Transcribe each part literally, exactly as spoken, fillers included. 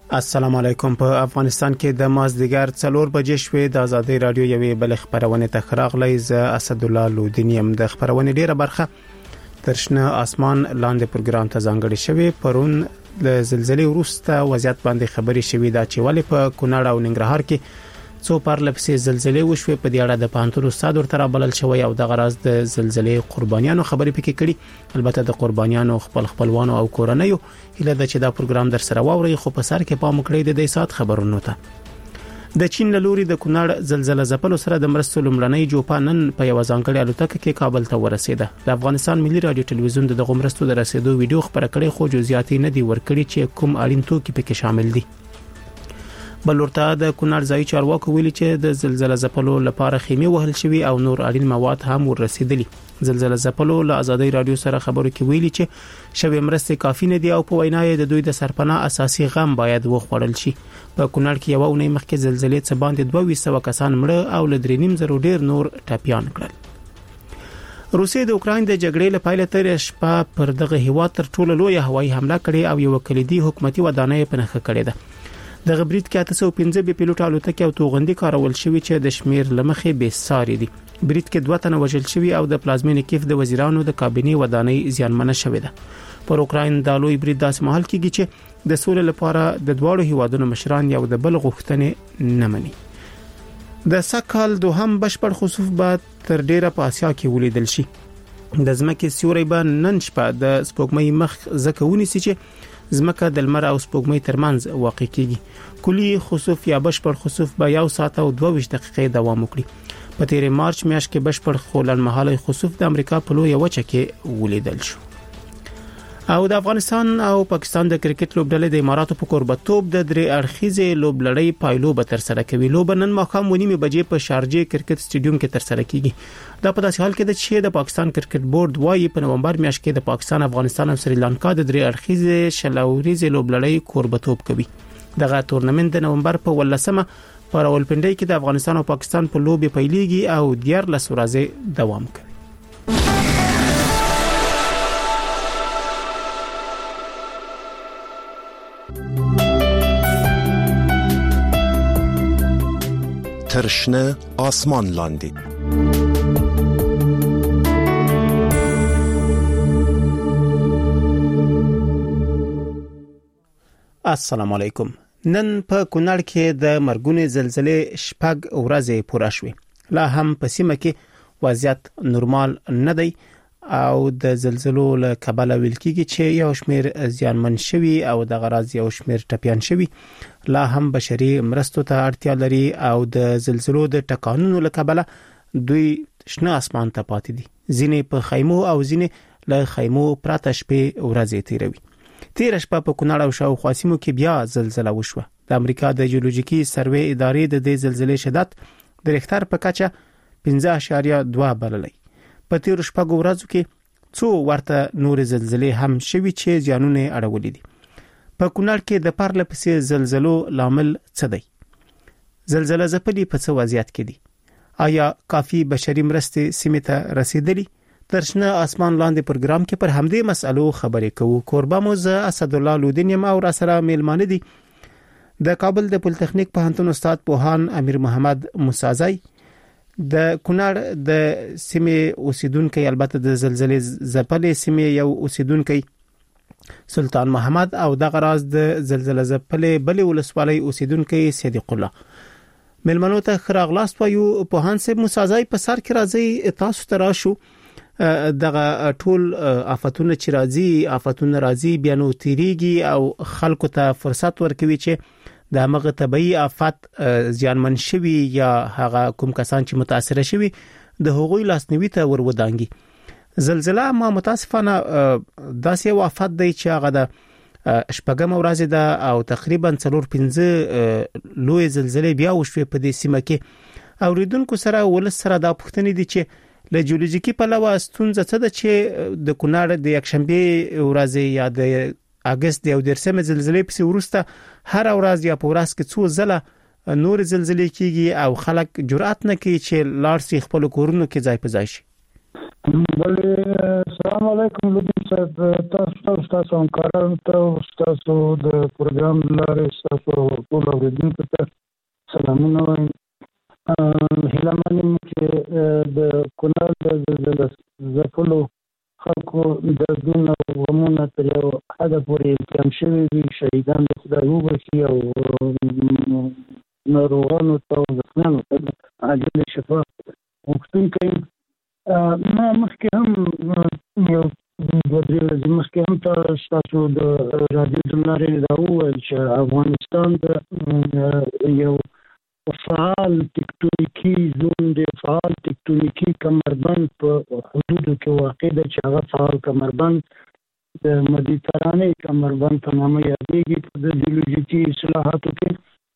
السلام علیکم. په افغانستان کې د مازدیګر څلور بجې شوې د ازادي رادیو یوې بل خبرونه ته راغلی. ز اسد الله لودینیم د خبرونه ډیره برخه ترشنه اسمان لاندې پروګرام ته ځانګړی شوی. پرون د زلزلې وروسته وضعیت باندې خبري شوې دا چې ولې په کونړ او ننګرهار کې څو پرلپسې زلزلې وشوي. په دې اړه د پانتون استاد ورته بلل شوی او د غراز د زلزلې قربانیانو خبرې پکې کړي. البته د قربانیانو خپل خپلوانو او کورنیو هله د چې دا پروګرام در سره واوري، خو په سر کې پام کړی د دې سات خبرونو ته. د چین لوري د کونړ زلزلې ځپلو سره د مرستو لمړنۍ جوپا نن په یو ځانګړي الوتکه کې کابل ته ورسېده. د افغانستان ملي رادیو ټلویزیون د غمرستو د رسیدو ویډیو خبره کړې، خو جزئیات نه دی ورکړي چې کوم اړین توکي پکې شامل دي. بل ورته د کونړ ځای چارواکو ویلي چې د زلزلې ځپلو لپاره خیمه وهل شوی او نور اړین مواد هم ورسېدلي. زلزلې ځپلو له ازادي رادیو سره خبرو کې ویلي چې شوی مرسته کافي نه دی او په وینای د دوی د سرپناه اساسي غم باید وخوړل شي. په کونړ کې یو اونۍ مخکې زلزلې څخه باندې دوه سوه کسان مړه او ل درې نیم زره ډیر نور ټپيان کړل. روسیې د اوکراین د جګړې لپاره تر شپه پر دغه هیواد تر ټولو لوی هوایي حمله کړې او یو کلیدي حکومتي ودانۍ په نخښه کړې ده. د غبرید کې اته سوه پنځه به پیلوټ الوتکې او توغندي کارول شوی چې د شمیر لمخې به ساري دي. برید کې دوه تنه وژل شوی او د پلازمینې کیف د وزیرانو د کابینې ودانۍ زیانمنه شوې ده. پر اوکراین د لوی برید داس مهال کېږي چې د سولې لپاره د دواړو هیوادونو مشران یو د بل غوښتنې نه مني. د سکهال دوهم بشپړ خصوص به تر ډیره په اسیا کې ولیدل شي. د ځمکې سیوري به نن شپه د سپوږمۍ مخ زکهونی سي چې زمکه د لمر او سپوږمۍ ترمنځ واقع کیږي. کلی خسوف یا بشپړ خسوف به یو ساعت او دوه ویشت دقیقې دوام وکړي. په تیر مارچ میاشت کې بشپړ خولنمحاله خسوف د امریکا په لوی وچه کې ولیدل شو. او د افغانستان او پاکستان د کرکټ لوبډلې د اماراتو په قربتوب د درې اړخیزې لوبلړۍ پایلو به تر سره کوي. لوب نن ماښام ونیمه بجې په شارجه کرکټ سټیډیوم کې تر سره کیږي. دا په داسې حال کې ده چې د پاکستان کرکټ بورډ وايي په نومبر میاشت کې د پاکستان، افغانستان او سریلانکا د درې اړخیزې شلوريزې لوبلړۍ قربتوب کوي. دغه تورنمنت د نومبر په ولسمه په راولپنډي کې د افغانستان او پاکستان په لوبي پیلېږي او دیار لس ورځې دوام کوي. ترشنه آسمان لاندی السلام علیکم. نن په کونړ کې د مرګونې زلزلې شپږ ورځې پوره شوې. لا هم په سیمه کې وضعیت نورمال نه دی او د زلزلو له کبله ویل کېږي چې یو شمیر زیانمن شوي او د غراز یو شمیر ټپيان شوي. لا هم بشري مرستو ته اړتیا لري او د زلزلو د ټکانونو له کبله دوی شنه اسمان ته پاتې دي. ځینې په خیمو او ځینې له خیمو پراته شپې ورځې تیروي. تیر شپه په کونړ او شاوخوا سیمو کې بیا زلزلہ وشوه. د امریکا د جیولوژیکي سروې ادارې د دې زلزلې شدت د ریختر په کچه پنځه اعشاریه دوه بللی. په تیر شپږ ورځو کې څو ورته نور زلزلې هم شوي چې زیانونه اړولې دي. په کونړ کې د پرلپسې زلزلو لامل څه دی؟ زلزلہ ځپلي په څه وضعیت کې دي؟ آیا کافي بشري مرستې سیمې ته رسیدلي؟ ترشنه اسمان لاندې پروګرام کې پر همدې مسالو خبرې کوو. کوربه مو ز اسد الله لودینیم او را سره میلمانه دي د کابل د پولیټیکنیک پوهنتون استاد پوهان امیر محمد موسازی، د کونړ د سیمې اوسیدونکو، البته د زلزلې ځپلې سیمې یو اوسیدونکو سلطان محمد او د غراز د زلزلې ځپلې بلې ولسوالۍ اوسیدونکو صدیق الله. ملمنو ته خراغلاست وایو. پوهان صاحب موسازی په سر کې راځي تاسو ته راشو. دغه ټول آفتونه چې راځي آفتونه راځي بیا نو تیریږي او خلکو ته فرصت ورکوي چې د هغه طبيعي آفت زیانمن شوي یا هغه کوم کسان چې متاثر شوي د هغوی لاسنیوي ته ورودانګي. زلزلہ ما متاسفانه داسې یو آفت دی چې هغه د شپږم ورځ ده او تقریبا څلور پنځه لوی زلزلې بیا وشوي په دې سیمه کې. اوریدونکو سره ولس سره دا پوښتنه دي چې له جیولوژیکي پلوه ستونزه څه ده چې د کونړ د یکشنبه ورځ یا د اگست د یو درسمه زلزلې په ورسته هر ورځ یا په ورځ کې څو ځله نور زلزلې کیږي او خلک جرأت نه کوي چې لار سي خپل کورونو کې ځای په ځای شي. بله السلام علیکم لودین صاحب، تاسو تاسو همکارانو ته تاسو د پروګرام لارې تاسو ټول اوریدونکو ته سلامونه وایم. هیله منم چې د کونړ د زلزلې ځپلو خلکو دردونه او غمونه تر یو حده پورې کم شوي وي. شهیدان د خدای وبخښي او ناروغانو ته او زخمیانو ته عاجله شفا غوښتونکی. ما مخکې هم یو دوه درې ورځې مخکې هم تاسو د رادیو د لارې دا وویل چې افغانستان د یو فعال تکتونیکي زون دی، فعال تکتونیکي کمربند په حدودو کې واقع ده چې هغه فعال کمربند د مدیترانې کمربند په نامه یادېږي په د جیولوژیکي اصطلاحاتو کې.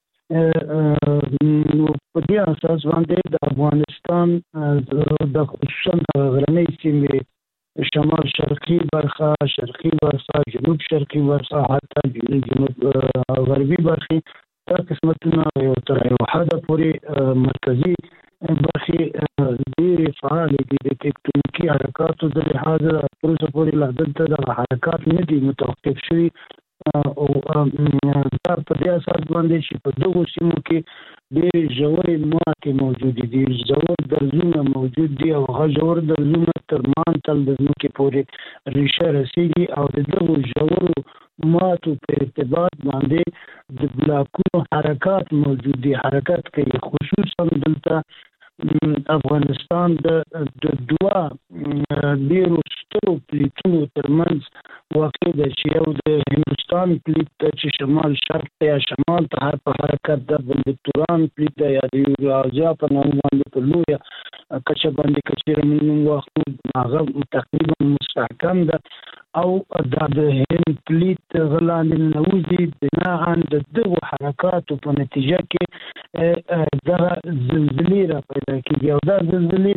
نو په دې اساس باندې د افغانستان د خصوصا د غرنۍ سیمې شمال شرقي برخه، شرقي برخه، جنوب شرقي برخه، حتی جنوب غربي برخې، دا قسمتونه یو تر یو حده پورې مرکزي برخې ډېرې فعالې دي. د تکتونیکي حرکاتو د لحاظه تر اوسه پورې لا دلته دغه حرکات نه دي متوقف شوي او دا په دې اساس باندې چې په دغو سیمو کې ډېرې ژورې ماتې موجودې دي، ژور درزونه موجود دي او هغه ژور درزونه تر مانتل د ځمکې پورې ریشه رسېږي او د دغو ژورو ماتو په ارتباط باندې د بلاکونو حرکات موجود دي، حرکت کوي. خصوصا دلته افغانستان د دوه ډېرو سترو پلیتونو ترمنځ واقع ده چې یو د هندوستان پلیت ده چې شمال شرق ته یا شمال ته هر په حرکت ده، بل د توران پلیت ده یا د یورازیا په نامه باندې په لویه کچه باندې که چېرې موږ نوم واخلو هغه تقریبا مستحکم ده او دا د هند پلیت غلاندې ننوځي. بناء د دغو حرکاتو په نتیجه کې دغه زلزلې را پیدا کېږي او دا زلزلې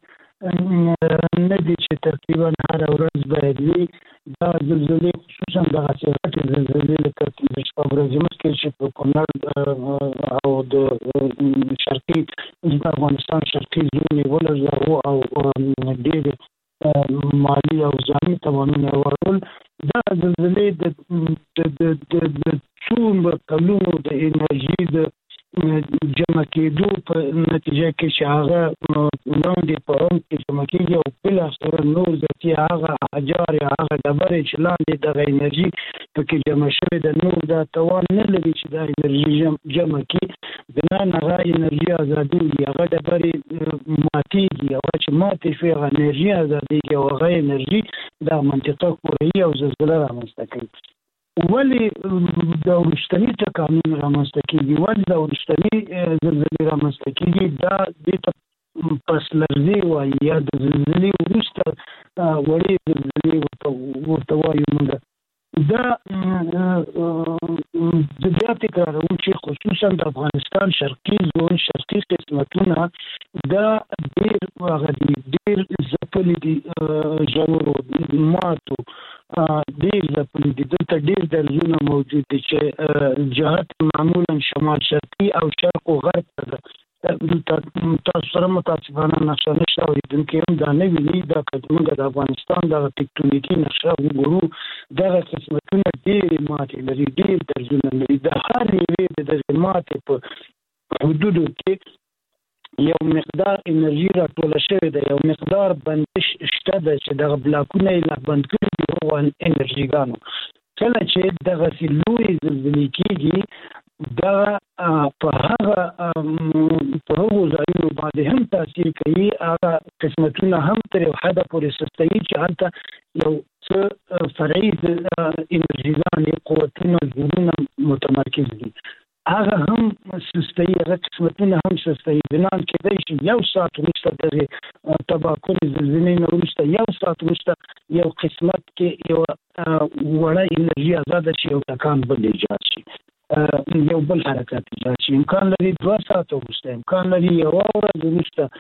داسې نه دي چې تقریبا هره ورځ باید وي. دا زلزلې خصوصا دغسې غټې زلزلې لکه پنځه شپږ ورځې مخکې چې په کونړ او د شرقي د افغانستان شرقي زون یې ولړزاوه او ډېرې مالي او ځاني توانونه یې ورول. دا زلزلې د څو کلونو د انرژي د جمع کېدو په نتیجه کې چې هغه لاندې په عمق کې جمع کېږي او بالاخره نور ذاتي هغه احجار یا هغه ډبرې چې لاندې دغه انرژي پکې جمع شوې ده نور دا توان نه لري چې دا انرژي جمع کړي. بنا هغه انرژي ازادېږي، هغه ډبرې ماتېږي، هغه چې ماتې شوې هغه انرژي ازادېږي او هغه انرژي دا منطقه ښوروي او زلزله رامنځته کوي. ولې د وروستني تکامل رامنځته کېږي؟ ولې د وروستني زلزلې رامنځته کېږي؟ دا دې ته پس لرزې وایي یا د زلزلې وروسته وړې زلزلې ورته وایو موږ. دا زه بیا تکراروم چې خصوصا د افغانستان شرقي زون شرقي قسمتونه دا ډېر هغه دي ډېر ځپلي دي، ژورو ماتو ډېر ځپلي دي. دلته ډېر درزونه موجود دي چې جهت معمولا شمال شرقي او شرق و غرب ته ده. دلته تاسو سره متاسفانه نقشه نشته، اورېدونکي هم دا نه ویني. دا که موږ د افغانستان دغه تکتونیکي نقشه وګورو دغه قسمتونه ډېرې ماتې لري، ډېر درزونه لري. د هر یوې د دغې ماتې په حدودو کې یو مقدار انرژي راټوله شوې ده، یو مقدار بندش شته ده چې دغه بلاکونه یې لا بند کړي دي هغو انرژیګانو. کله چې دغسې لویې زلزلې کېږي دا په هغه په هغو ځایونو باندې هم تاثیر کوي، هغه قسمتونه هم تر یو حده پورې سستوي چې هلته یو څه فرعي انرژیګانې قوتونه زورونه متمرکز دي، هغه هم سستوي، هغه قسمتونه هم سستوي. بنان کېدای شي یو ساعت وروسته دغې تباکلې زلزلې نه وروسته یو ساعت وروسته یو قسمت کې یوه وړه انرژي ازاده شي، یو ټکان بل ایجاد شي، یو بل حرکت ایجاد شي. امکان لري دوه ساعته وروسته، امکان لري یوه ورځ وروسته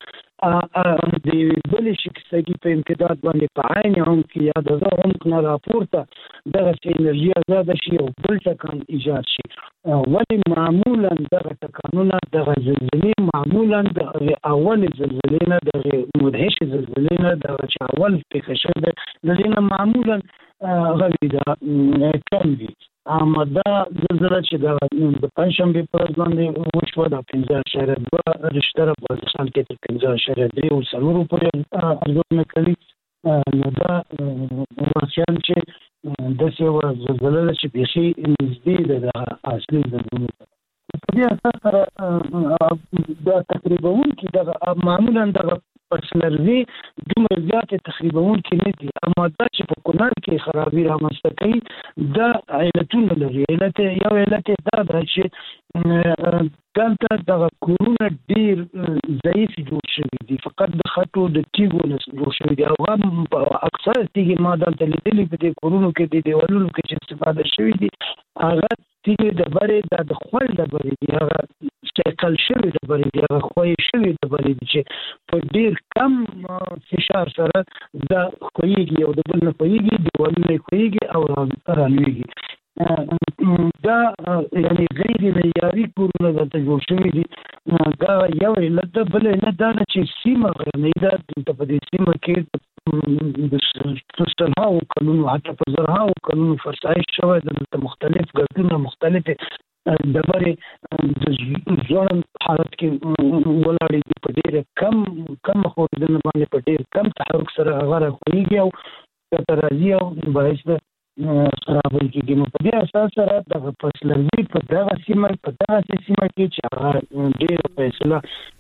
د بلې شکستګي په امتداد باندې په عین هم کې یا د عمق نه راپورته دغه انرژي آزاده شي او بل ټکان ایجاد شي. ولې معمولا دغه ټکانونه دغه زلزلې معمولا د اول زلزلې نه د مدهش زلزلې نه د اول پیښه شوه د دې معمولا غوي دا کم دي. اما دا زلزله چې د پنځشنبه پر ورځ باندې وشوه د پنځه اعشاریه دوه رشتہ په افغانستان کې تر پنځه اعشاریه درې او څلور پورې ارزونه کوي. نو دا واقعاً چې داسې یوه زلزله چې بیخي نږدې ده د اصلي زلزلې په دې اساس سره دا تقریباً کې دغه معمولا دغه پسلرزي دومره زیاتې تخریبونکې نه دي. اما دا چې په کونړ کې خرابي رامنځته کوي دا علتونه لري. علت یو علت دا ده چې دلته دغه کورونه ډېر ضعیف جوړ شوي دي، فقط د خټو د تیږو نه جوړ شوي دي او هم اکثر تیږې ما دلته لیدلي په دې کورونو کې د دیوالونو کې چې استفاده شوي دي هغه تیږې ډبرې دا د خوړ ډبرې دي، هغه شکل شوي ډبرې دي، هغه خوی شوي ډبرې دي چې په ډېر کم فشار سره دا خویږي او د بل نه خویږي، دیوالونه یې خویږي او رالویږي. دا یعنی غیر معیاري کورونه دلته جوړ شوي دي. دا یو علت ده. بل علت دا ده چې سیمه غرنۍ ده. دلته په دې سیمه کې د سلهاوو کلونو حتی په زرهاوو کلونو فرسایش شوی ده. دلته مختلف ګردونه مختلفې ډبرې د ځوړند حالت کې ولاړې دي، په ډېر کم کم ښورېدنه باندې په ډېر کم تحرک سره هغه راښویږي او ښکته راځي او باعث ده خرابۍ کېږي. نو په دې اساس سره دغه پسلرزي په دغه سیمه په دغسې سیمه کې چې هغه ډېره فیصله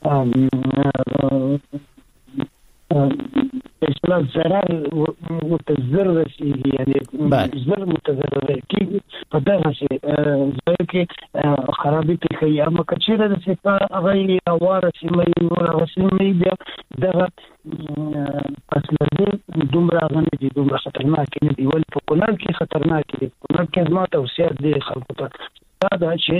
فیصله ضرر ورته زر رسېږي، یعنې زر متضرر کېږي، په دغسې ځایو کې خرابي پېښوي. اما که چېرې داسې هغه یې هواره سیمه یې نور هغه سیمه یې بیا دغه پسلرزي دومره هغه نه دي، دومره خطرناکې نه دي. ولې په کونړ کې خطرناکې دي. کونړ کې زما توصیه دی خلکو ته دا ده چې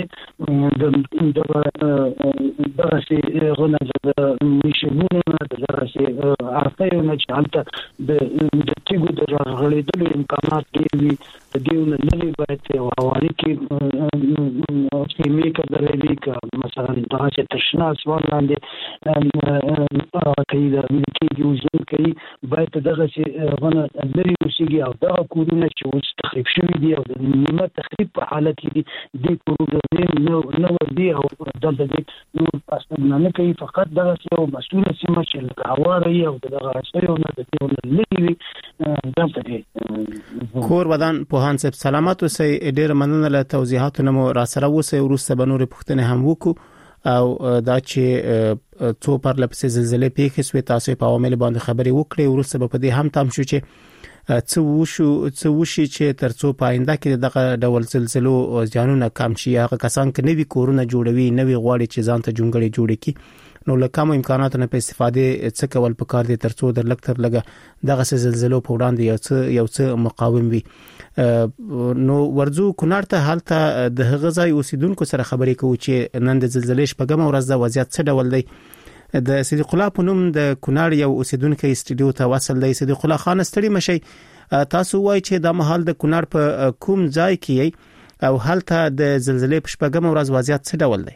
دغسې هغونه د میشبونو نه د دغسې عرفیو نه چې هلته د تیږو د راغړېدلو امکانات ډېر وي، د دې نه لرې باید یو هواري کې خیمې که دروي که مثلا دغسې تر شنه اسمان لاندې کوي د کېږي وژن کوي، باید دغسې هغونه لرې اوسېږي او دغه کورونه چې اوس تخریب شوي دي او د نیمه تخریب په حالت کې دي دې کورونه نه وردي او دلته دې نور پاسبونه نه کوي. فقط دغسې یو مسؤله سیمه چې لکه هواره وي او د دغه عصریو نه د دېو نه لرې وي دلته دې کور ودان. پوهان صاحب سلامت اوسئ، ډېره مننه له توضیحاتو نه مو راسره اوسئ. وروسته به نورې پوښتنې هم وکړو او دا چې څو پرله پسې زلزلې پیښې شوې تاسو په عوامل باندې خبرې وکړې. وروسته به په دې هم تام شو چې څه وشو څه وشي چې ترڅو په آینده کې دغه ډول زلزلو ځانونه کم شي. هغه کسان چې نوي کورونه جوړوي، نوي غواړي چې ځان ته جونګړې جوړې کړي، نو له کم امکاناتو نه په استفاده څه کول پکار دي ترڅو د لږ تر لږه دغه زلزلو په وړاندې یو څه یو څه مقاوم وي. نو ورځو کونړ ته حالت د هغه ځای اوسیدونکو سره خبرې کوو چې نن د زلزلې شپږم ورځ د وضعیت څه ډول دی. د صدیق الله په نوم د کونړ یو اوسیدونکو استډیو ته وصل دی. صدیق الله خان ستړي مشي، تاسو وایي چې د مهال د کونړ په کوم ځای کې او هلته د زلزلې په شپږم ورځ وضعیت څه ډول دی؟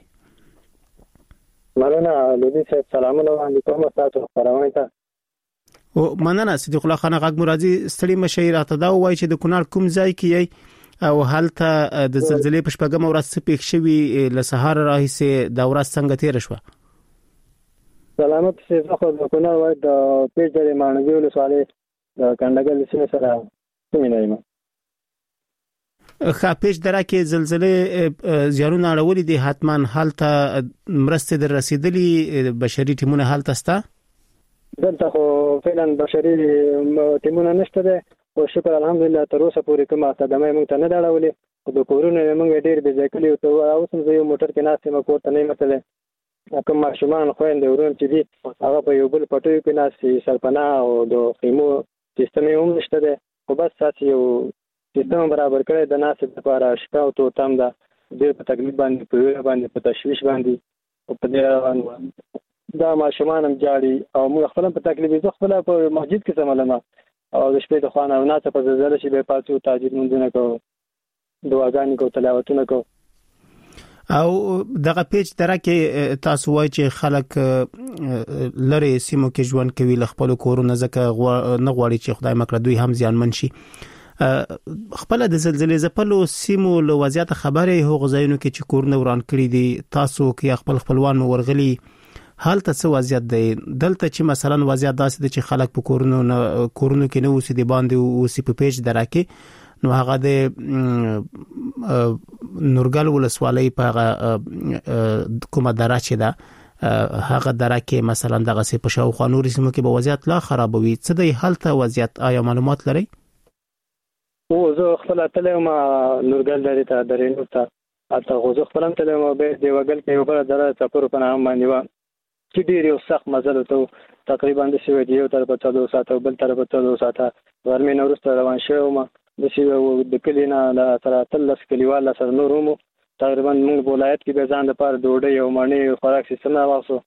مننه لودي صاحب، سلامونه وړاندې کوم تاسو خبرونه ته. او مننه صدیق الله خان غږ مرادي ستړي مشي راته دا وایي چې د کونړ کوم ځای کې او هلته د زلزلې په شپږم ورځ څه پېښ شوي، له سهار راهیسې دا ورځ څنګه تیر شوه؟ سلامت شه خو د کونړ وای د پیژدې مانګي ولسوالۍ د کندګل سیمه سره سیمه نه خاپېش دره کې زلزلې زیانونه اړولې دي، حتما هلته مرستې در رسیدلې، بشري ټیمونه هلته ستا؟ دلته خو فعلا بشري ټیمونه نشته ده او شکر الحمدلله تر اوسه پورې کومه صدمه موږ ته نه دا اړولې. د کورونو موږ ډېر بې ځای کړي او اوس هم یو موټر کې ناست یم کور ته نه متله. کوم ماشومان خويندې ورون چې دي هغه په یو بل پټیو کې ناست سرپناه او د خیمو سیستم هم نشته ده. خو بس تاسو یو سیستم برابر کړی د ناست لپاره شپه او تو تام ده ډېر په تکلیف باندې په ویره باندې په تشویش باندې او په دې روان دا ماشومان هم جاړي او موږ خپل په تکلیف زه خپل په مسجد کې سملم او د شپې د خوانه نه څه په زلزلې شي به پاتو تاجید مونږ کو دعاګانې کو تلاوتونه کو. او دغه پیج درکه تاسو وایي چې خلک لری سیمو کې ژوند کوي ل خپل کورونه ځکه نه غواړي چې خدای مکړه دوی هم زیانمن شي. خپل د زلزلې زپلو سیمو له وضعیت خبره هو غزاینو کې چې کورونه وران کړی دي تاسو کې خپل خپلوان ورغلي حالت څه وضعیت دی دلته چې مثلا وضعیت داسې دي چې خلک په کورونو کورونو کې نه اوسې دي باندې اوسې په پیج درکه نو هغه د نورګل ولسوالۍ په کومه درچه ده هغه درکه مثلا دغه څه په شاو خانوري سیمو کې به وضعیت لا خرابوي څه دی حالت وضعیت آیا معلومات لري؟ او زه خپل تلم نورګل لري ته درینو ته اته غوځ خپلم تلم به دی وګل کې یو بل دره چپور په نام باندې و چې ډیر یو سخت مزل ته تقریبا د سوي دی یو تر په څلور ساعته بل تر په څلور ساعته ورمه نورسته روان شوم د سیو د کلینا لا تر تلس کلیوال سره نورومو تقریبا موږ ولایت کې به ځان د پاره ډوډۍ او مانی خوراک سیستم راوښو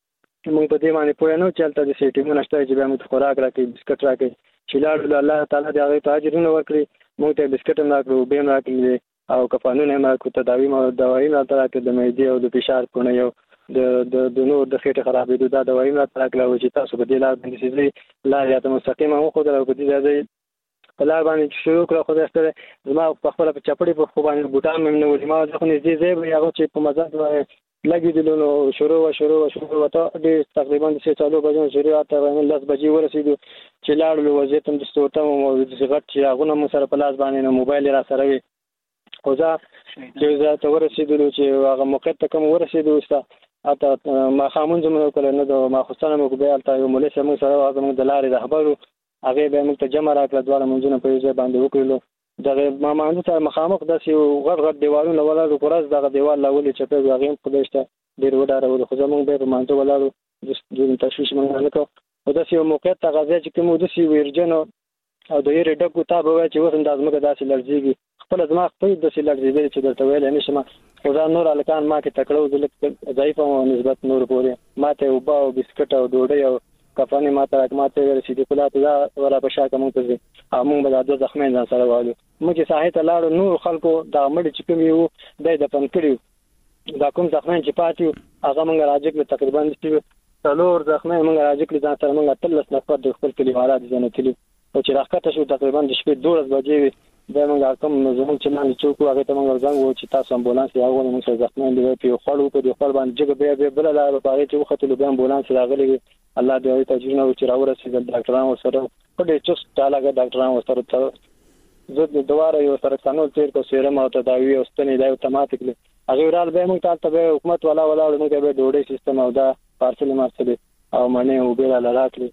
موږ په دې باندې پوه نه چلته د سیټي مونږ نشته چې به موږ خوراک راکړي بسکټ راکړي چې لاړ الله تعالی دې هغه ته اجرونه ورکړي موږ ته بسکټ هم راکړو به هم راکړي او کفانونه هم راکړو تداوی مو دوايي نه راکړي د معدې او د فشار پونه یو د د نور د خېټه خرابېدو دا دوايي نه راکړو چې تاسو به دې لار باندې سي لا یا ته مستقیمه مو خو درو په دې ځای په لار باندې شروع کړو خو داسته زما په خپل په چپړې په خو باندې بوتان مې نه ولې ما ځکه نږدې ځای به هغه چې په مزه لګې دي نو شروع و شروع و شروع وته د تقریبا د څلور بجو شروع ته لس بجې ورسېدو چې لاړو وضعیت هم د ستورته مو د غټ چې هغه نو سره په لاس باندې نو موبایل را سره وي خو ځا چې زه ته ورسېدو چې هغه موقع ته کوم ورسېدو ستا اته ما خامون زموږ کله نه د ما خصانه مو به الته یو مولوی سم سره هغه د لارې رهبرو هغه به موږ ته جمع راکړه دواړه منځونه په یوه باندې وکړلو دغه ما مانځ ته مخامخ داسې غړ غړ دیوالونه ولاړو کورز دغه دیوال لاولې چې په هغه په دشته ډیر وډارو خو زموږ به په مانځ ولاړو د تشویش مونږ نه کو او داسې یو موقع ته غځي چې کوم د سی ورجنو او د یې ډکو تابو چې وسم د ازمکه داسې لړزيږي خپل ازما خپل داسې لړزيږي چې درته ویل نه شم خو ځان نور الکان ما کې تکړو د ضعیف او نسبت نور پورې ما ته وبا او بسکټ او ډوډۍ او کفانې ما ته ماته ورسېدې کله ته ولا په شاکه مونږ ته موږ به د زخمین ځان سره والو موږ ساحه ته لاړو نور خلکو دا مړ چې کوم یو د دفن کړیو دا کوم زخمین چې پاتیو هغه موږ راځي تقریبا چې څلور زخمین موږ راځي ځان سره موږ تلس نفر د خپل کلیوالات ځنه تلو او چې راکته شو تقریبا د شپې دوه بجې دا موږ کوم زموږ چې مان چوک هغه ته موږ ځان وو چې تاسو امبولانس یې هغه موږ زخمین دی په خړو په خپل باندې جګ به بل لا په هغه چې وختلو به امبولانس راغلی الله دې تجربه او چې راورسېدل ډاکټرانو سره په دې چوس تعالی ډاکټرانو سره زه د دواره یو سره څنګه تیر کو سیرم او تداوی او ستنې دا اتوماتیکلی هغه ورال به موږ ته به حکومت والا ولا موږ به ډوډۍ سیستم او دا پارسل مارسل او منه او به لا راکلی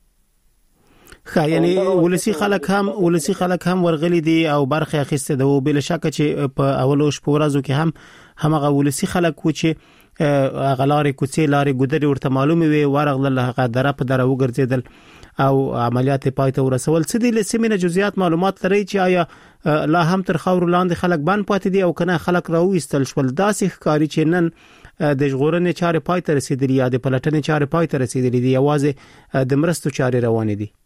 خا یعنی ولسی خلک هم ولسی خلک هم ورغلي دي او برخه اخیسته ده او بل شک چې په اولوش په ورځو کې هم همغه ولسی خلک و چې غلاري کوڅې لاري ګودري ورته معلومه وي ورغله هغه دره په دره وګرځیدل او عملیات پای ته ورسول څه دي لسمینه جزئیات معلومات لري چې آیا لا هم تر خاور لاندې خلک باندې پاتې دي او کنه خلک راوېستل شول داسې ښکاری چې نن د ژغورنې چارې پای ته رسیدلې یا د پلټنې چارې پای ته رسیدلې دي یوازې د مرستو چارې روانې دي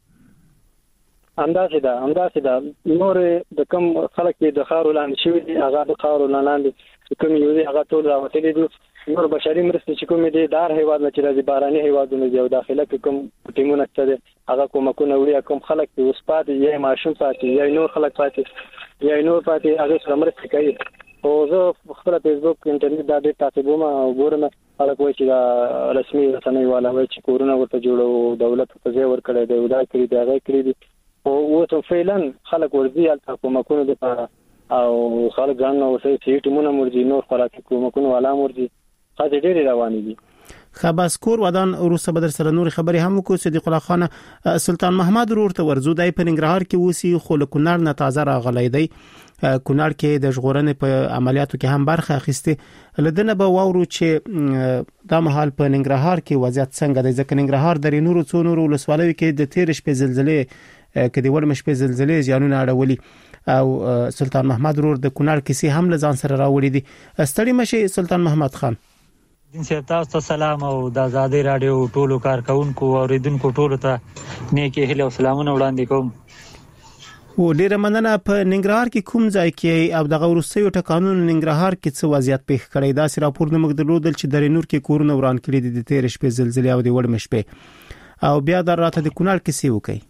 اندازې ده اندازې ده نور د کم خلک د خاور لاندې شوی دي هغه د خاور لاندې کوم یو دي هغه ټول راوتلي دي نور بشري مرستې چې کوم دي دار هیواد نه چې راځي باراني هیوادونه دي او داخله کې کوم ټیمونه ستده هغه کومکونه وړي کوم خلک چې اوس پاتې یې ماشوم پاتې یا نور خلک پاتې یا نور پاتې هغه سره مرسته کوي او زه خپل فیسبوک انټرنیټ دا ډېر تعقیبوم او ګورم خلک وایي چې دا رسمي رسنۍ والا وایي چې کورونه ورته جوړو دولت په ځای ورکړی دی دا کړی دی هغه کړی دي او اوس فعلا خلک ورځي الته کومکونه لپاره او خلک ځان نو سې سیټمونه مرجي نور خوراکي کومکونه والا مرجي خاطر ډېر روانې دي خباسکور ودان روسه بدر سره نور خبري هم کو صدیق الله خان سلطان محمد ورته ورزو دای په ننګرهار کې وسی خو له کونړ نه تازه راغلی دی کونړ کې د ژغورنې په عملیاتو کې هم برخه اخیسته لدنه به وورو چې د مهال په ننګرهار کې وضعیت څنګه دی ځکه ننګرهار د نورو څو نورو ولسوالۍ کې د تیر شپې زلزلې کدی ور مشپې زلزلې زیانونه اړولي او سلطان محمد ورور د کونړ کې سي هم لزان سره راوړي دي ستړي مشه سلطان محمد خان دین صاحب تاسو ته سلام او د آزادۍ رادیو ټولو کارکونکو او اوریدونکو ټولو ته نیکی هیله او سلامونه وړاندې کوم. و ډیره مننه. په ننګرهار کې کوم ځای کې او دغه وروستیو ټکانونو ننګرهار کې څه وضعیت پیښ کړی؟ دا سي راپور نه مګدلودل چې د نور کې کورونه وران کړي دي د تیر شپې زلزلې او د وړ مشپې او بیا د راته د کونړ کې سی وکي.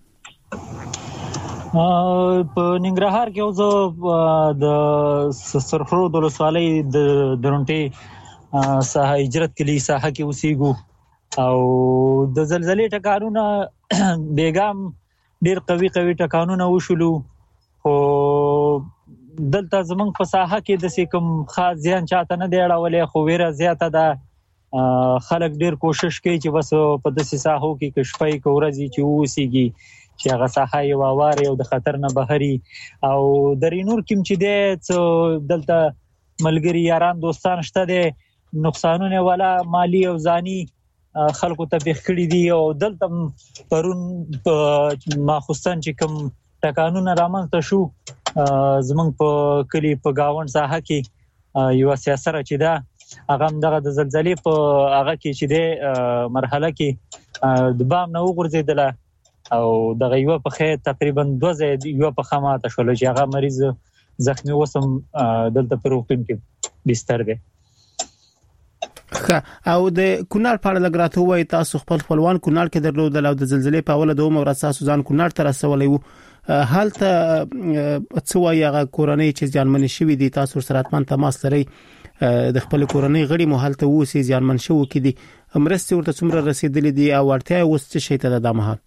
په ننګرهار کې اوس د سرخرود ولسوالۍ د درونټي ساحه هجرت کلی ساحه کې اوسېګو او د زلزلې ټکانونه بیګام ډیر قوي قوي ټکانونه وشولو او دلته زمونږ په ساحه کې د سکم خاص ځان چاته نه دی اړولې خو ویره زیاته ده. خلک ډیر کوشش کوي چې بس په داسې ساحو کې کشپای کورځي چې اوسېږي چې هغه ساحه یو واره او د خطر نه بهري او د رینور کیم چې دی دلته ملګری یاران دوستان شته دي نقصانونه ولا مالی او ځاني خلکو ته پیښ کړی دي او دلته پرون ماخستان چې کوم ټکانونه رامنځته شو زمونږ په کلی په گاوند ساحه کې یو سیاسره چې دا هغه دغه د زلزلې په هغه کې چې د مرحله کې د بام نه وګرځیدله او دغه یو په خې تقریبا دوه ځای یو په خماته شول چې هغه مریض زخمی وسم دلته په روغتون کې بستر دی. او د کونړ په اړه لګراته وای تاسو خپل خپلوان کونړ کې درلودل او د زلزلې په اوله دوه مورا تاسو ځان کونړ ته رسولې وو حالت څه وای هغه کورنۍ چې ځانمن شوی دي تاسو سره اتمن تماس لري د خپل کورنۍ غړي مو حالت ووسی ځانمن شو کې دي امرسته ورته څومره رسیدلې دي او ورته وسته شي ته د مهال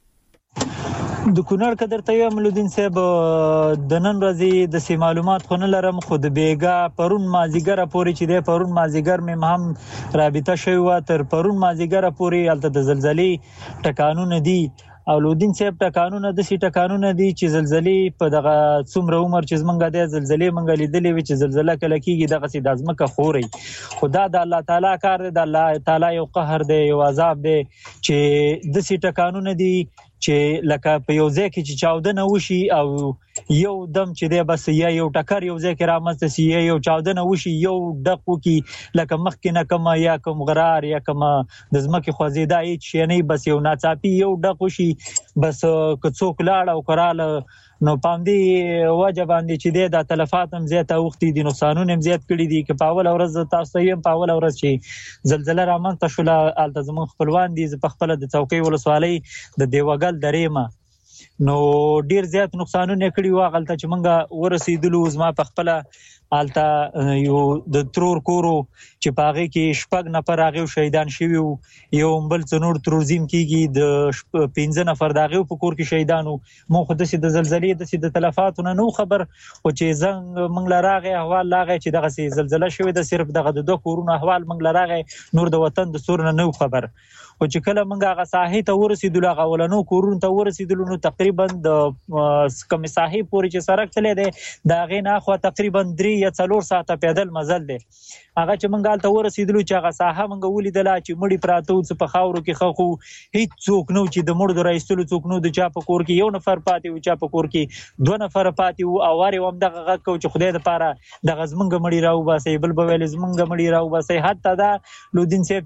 د کونړ قدر ته یم لودین صاحب د نن ورځې د سی معلومات خو نه لرم خو د بیګا پرون مازیګر پورې چې د پرون مازیګر مې هم رابطه شوی و تر پرون مازیګر پورې الته د زلزلې ټکانونه دي او لودین صاحب ټکانونه د سی ټکانونه دي چې زلزلې په دغه څومره عمر چې زمونږ د زلزلې منګ لیدلې و چې زلزلہ کله کېږي دغه سي د ازمکه خوري خدا د الله تعالی کار دی د الله تعالی یو قهر دی یو عذاب دی چې د سی ټکانونه دي چې لکه په یو ځای کې چې چاودنه وشي او یو دم چې دی بس یا یو ټکر یو ځای کې رامنځته شي یو چاودنه وشي یو دقو کې لکه مخکې نه کوم یا کوم غرار یا کوم د ځمکې خوځیدا هیڅ شي نه بس یو ناڅاپي یو دقو شي بس که څوک لاړ او کراله نو پاندي وجه باندې چې د تلفات هم زیاته وختي دي نقصانونه هم زیات کړي دي چې په اول ورځ تاسو یې په اول ورځ چې زلزلہ رامنځته شول التزم خپلوان دي په خپل د چوکۍ ولسوالۍ د دیوګل درېما نو ډیر زیات نقصانونه کړي واغلته چې منګه ورسېدلو زما په خپل الته یو د ترور کورو چې پاغه کې شپږ نفر هغه شهیدان شوي یو بل څنور تروزیم کېږي د پنځه نفر دغه په کور کې شهیدانو مو خو د د زلزلې د د تلفاتونه نو خبر او چې زنګ منګ لراغه احوال لاغه چې دغه زلزلہ شوی د صرف دغه د دوه کورونو احوال منګ لراغه نور د وطن د سور نه نو خبر او چې کله منګه هغه ساحې ته ورسېدل هغه ولنو کورونو ته ورسېدل نو تقریبا د کم ساحې پورې چې سړک تللی دی دا غي نه خو تقریبا درې یا څلور ساعته پیدل مزل دی هغه چې منګال ته ورسېدل چې هغه ساحه منګه ولیدل چې مړی پراته او په خاورو کې خخو هیڅ څوک نو چې د مړ د راځلو څوک نو د چا په کور کې یو نفر پاتې او چا په کور کې دوه نفر پاتې او اواره هم دغه غږ کو چې خدای د پاره د غزمنګ مړی راو باسي بل بویل زمنګ مړی راو باسي حتی دا لودین صاحب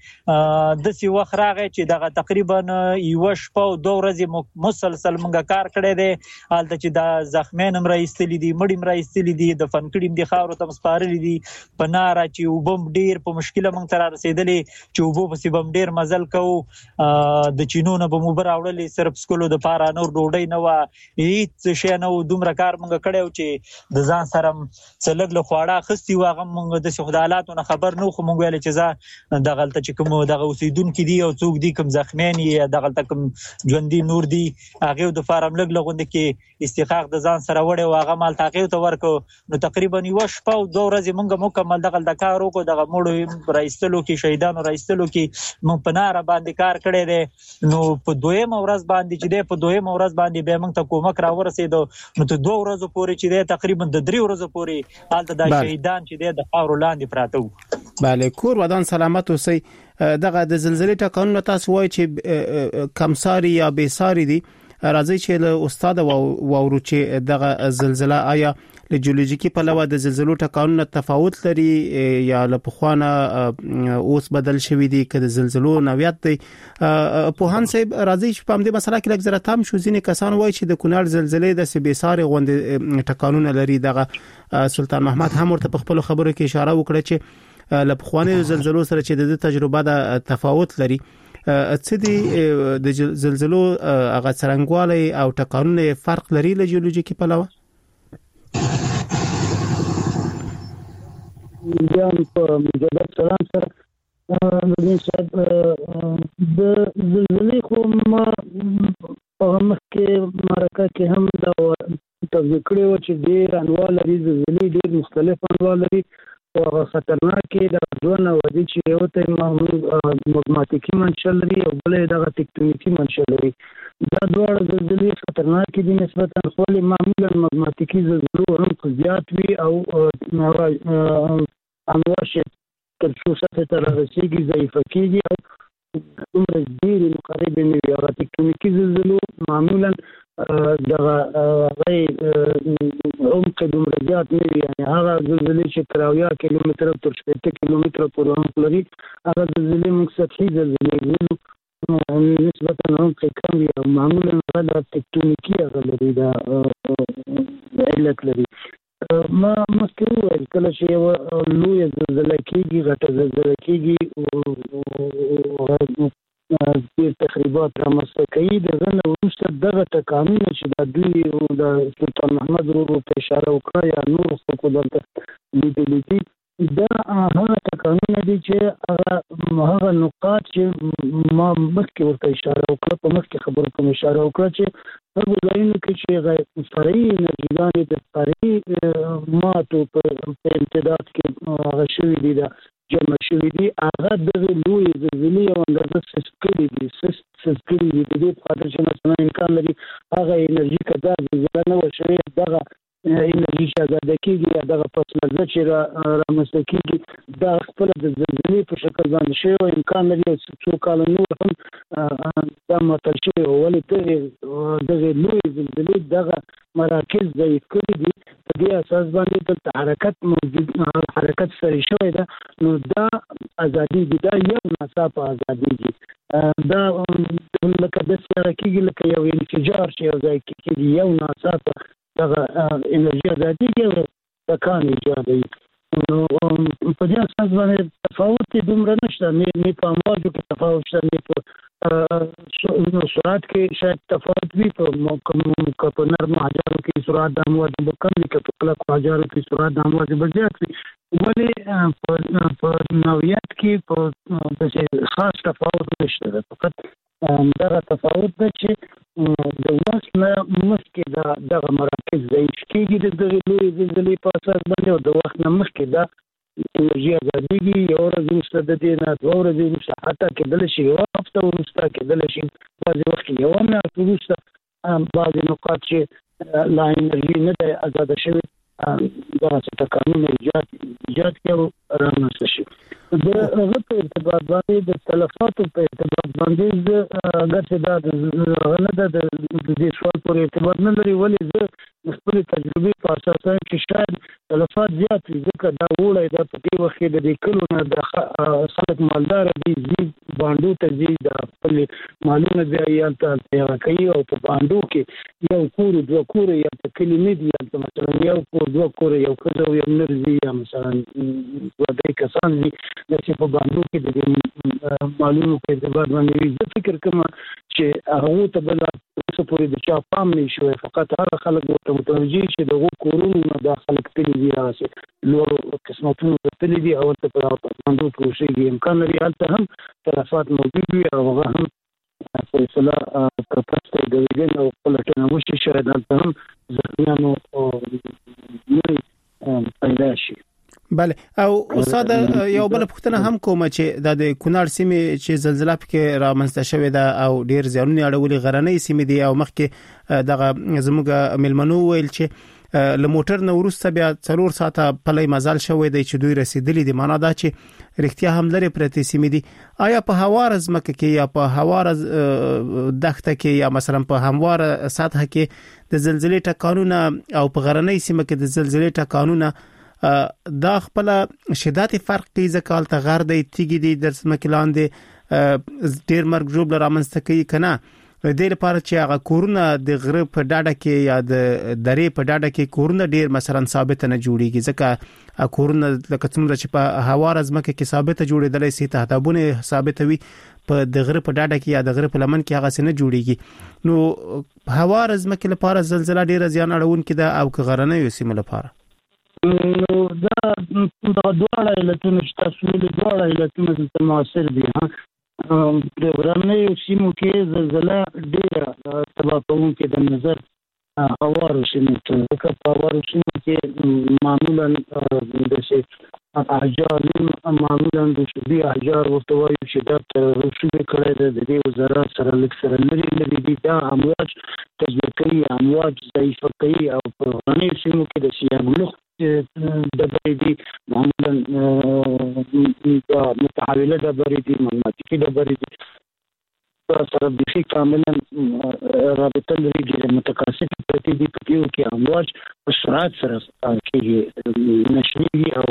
چې د سی وخت راغی چې دغه تقریبا یو شپه او دوه ورځې مسلسل منګه کار کړی دی حالت چې د زخمین هم راځلې دي مړی هم راځلې دي د فنکړیم د خاورو تم سپارلې دي په چې وبم ډیر په مشکله مونږ تر رسیدلې چې وبو په سیبم ډیر مزل کو د چینونو په موبر اورلې صرف سکولو د پاره نور ډوډۍ نه و هیڅ شي نه و دومره کار مونږ کړو چې د ځان سره څلګ له خواړه خستي واغه مونږ د سہولاتونو خبر نو خو مونږ ویل چې ځا د غلطه چې کوم د اوسیدونکو دي او څوک دي کوم زخمین یا د غلطه کوم ژوندۍ نور دي هغه د فارم لګ لغوند کې استحقاق د ځان سره وړي واغه مال تاقیو ته ورکو نو تقریبا یو شپه او دوه ورځې مونږ مکمل دغه د کارو کو دغه مړو راځلو کې شهیدانو راځلو کې مونږ په ناره باندې کار کړی دی نو په دویم ورځ باندې چې دی په دویم ورځ باندې به موږ ته کومک را ورسېدو نو ته دوه ورځې پورې چې دی تقریبا د درې ورځې پورې حالت د شهیدان چې دی د خاورو لاندې پراته وو. بله کور ودان سلامت اوسئ. دغه د زلزلې ټکانونه تاسو وایي چې کمساري یا بیساري دي راځي چې له استاد وورو چې دغه زلزلہ آیا له جیولوژیکي پلوه د زلزلو ټکانونه تفاوت لري یا له پخوانه اوس بدل شوی دي که د زلزلو نوعیت دی. په هان صاحب راځي چې په دې مسله کې لږ زره تام شو. ځینې کسان وایي چې د کونړ زلزلې د سبيسار غوند ټکانونه لري. دغه سلطان محمد هم ورته په خپل خبرو کې اشاره وکړه چې له پخوانه زلزلو سره چې د تجربه د تفاوت لري. څه دي د زلزلو هغه څرنګوالي او ټکانونه فرق لري له جیولوژیکي پلوه؟ جان په مجدد سلام سره نو صاحب د زلزلې خو ما په مخکې مرکه کې هم دا توضیح کړی و چې ډېر انواع لري. زلزلې ډېر مختلف انواع لري او خطرناکې د دوه ودی چې یو ته مغناطیسي منشأ لري او بل یې د ټکټونیکي منشأ لري. دا دوه زلزلې خطرناکې دي نسبتا، خو معمولا مغناطیسي زلزلو هم زیات وي او انواع شي تر څو سطح ته رسیږي ضعیفه کېږي او دومره ډېرې مقربې نه وي. هغه ټکټونیکي زلزلو معمولا دغه غي عمق دومره زیات نه وي، یعنی هغه زلزلې چې تر اویا کیلومتره تر شپږ کیلومتره پورې عمق لري هغه زلزلې موږ سطحي زلزلې وینو نسبتا عمق کم وي او معمولا هغه د ټکټونیکي هغه لري د علت لري. ما مخکې وویل کله چې یوه لویه زلزله کېږي، غټه زلزله کېږي، ډېر تخریبات رامنځته کوي، د هغه نه وروسته دغه ټکانونه چې دا دوی د سلطان محمد ورو ته اشاره وکړه یا نورو خلکو دلته لیدلي دي، دا هغه ټکانونه دي چې هغه هغه نقاط چې ما مخکې ورته اشاره وکړه، په مخکې خبرو کوم اشاره وکړه چې هغه ځایونه کې چې فرعي انرژیګانې د فرعي ماتو په امتداد کې هغه شوي دي، دا جمع شوي دي، هغه دغه لویې زلزلې یو اندازه سست کړي دي سست کړي دي د دې په خاطر چې مثلا امکان لري هغه انرژي که دا زلزله نه وه شوې، دغه انرژي چې ازاده کېږي یا دغه پس منظر چې رامنځته کېږي دا خپله د زلزلې په شکل باندې شوی او امکان لري څو کاله نور هم دا معطل شوی و. ولې دغه لویې زلزلې دغه مراکز ضعیف کړي دي، په دې اساس باندې دلته حرکت موجود حرکت سری شوی ده، نو دا ازادېږي، دا یو ناڅاپه ازادېږي، دا لکه داسې هغه کېږي لکه یو انفجار چې یو ځای کې کېږي، یو ناڅاپه دغه انرژي ازادېږي او ټکان ایجادوي. نو په دې اساس باندې تفاوت یې دومره نشته، نه په امواجو کې تفاوت شته، نه په سرعت کې شاید تفاوت وي، په په نرمو حجارو کې سرعت د امواجو به کم وي، که په کلکو حجارو کې سرعت د امواجو به زیات وي. ولې په نوعیت کې په داسې خاص تفاوت نشته ده، فقط دغه تفاوت ده چې د وخت نه مخکې دغه مراکز ضعیف کېږي د دغې لویې زلزلې په اساس باندې، او د وخت نه مخکې دا انرژي ازادېږي، یو ورځ وروسته د دې نه دوه ورځې وروسته، حتی کېدلی شي یوه هفته وروسته، کېدلی شي بعضې وخت کې یوه میاشت وروسته بعضې نقاط چې لا انرژي نه ده ازاده شوې دغسې ټکانونه ایجاد ایجاد کړي او رامنځته شي. د هغه په ارتباط باندې د تلفاتو په ارتباط باندې زه اګرچې دا هغه نه ده د دې سوال پورې ارتباط نه لري، ولې زه د خپلې تجربې په اساس وایم چې شاید تلفات زیات وي، ځکه دا اوړی دا په دې وخت کې د دې کلو نه د خلک مالداره دي، ځي بانډو ته ځي، د خپلې مالونه بیا یې هلته هغه کوي، او په بانډو کې یو کور دوه کوره یا په کلي نه دي، هلته مثلا یو کور دوه کوره یو ښځه او یو نر ځي، یا مثلا دوه درې کسان ځي، داسې په بانډو کې د دې مالونو په اعتبار باندې وي. زه فکر کوم چې هغو ته به لا اوسه پورې د چا پام نه شوی، فقط هغه خلک ورته متوجه چې د هغو کورونو نه دا خلک تللي دي، هغسې لوړو قسمتونو ته تللي دي او هلته په بانډو کې اوسېږي، امکان لري هلته هم تلفات موجود وي او هغه هم فیصله که پس ته ګویدن او پلټنه وشي، شاید هلته هم زخمیانو نورې پیدا شي. بله، او استاد یو بل پوښتنه هم کوم چې د کونړ سیمې چې زلزلہ پکې رامنځته شوې ده او ډیر زیانونه اړولې غرنۍ سیمې دي، او مخکې دغه زموږ ملمنو ویل چې له موټر نو ورسته بیا څلور ساعته پلي مزل شوې دی چې دوی رسیدلی دي. معنا دا چې رښتیا هم لري پرته سیمې دي. آیا په هوار ځمکه کې یا په هوار دښته کې یا مثلا په هموار سطح کې د زلزلې ټکانونه او په غرنۍ سیمه کې د زلزلې ټکانونه دا خپل شدت فرق کوي ځکه تل غر دی تیګي دي د ځمکې لاندې ډیر مرګ جوړ رامنځته کوي کنه. د دې لپاره چې هغه کورونه د غره په ډاډه کې یا د درې په ډاډه کې کورونه ډیر مثلا ثابت نه جوړیږي ځکه کورونه لکه څومره چې په هوار ځمکه کې ثابت جوړېدلې سي تهدابونه ثابت وي په د غره په ډاډه کې یا د غره په لمن کې هغه څه نه جوړیږي. نو هوار ځمکه لپاره زلزلہ ډیر زیان اړون کې ده او که غرنۍ سیمه لپاره نو دا د دوه علتونو چې تاسو له دوه علتونو څخه موثر دي. ها د غرنۍ سیمو کې زلزلہ ډېر تباہ کوونکې د نظر هوارو سیمو ته ځکه په هوارو سیمو کې معمولا د شي احجار معمولا د شدي احجار ورته وایي چې دا رسوبې کړی د دې وزارت سره لږ سره لري لري دي دا امواج تجزیه کوي امواج ضعیفه کوي او په غرنۍ سیمو کې د سیاګلوخ ډبرې دي معمولا متحوله ډبرې دي مغناطیسي ډبرې دي سره بيخي کاملا رابطه لري ډېر متکثف پرتی دي په یو کې امواج په سرعت سره کې نشري او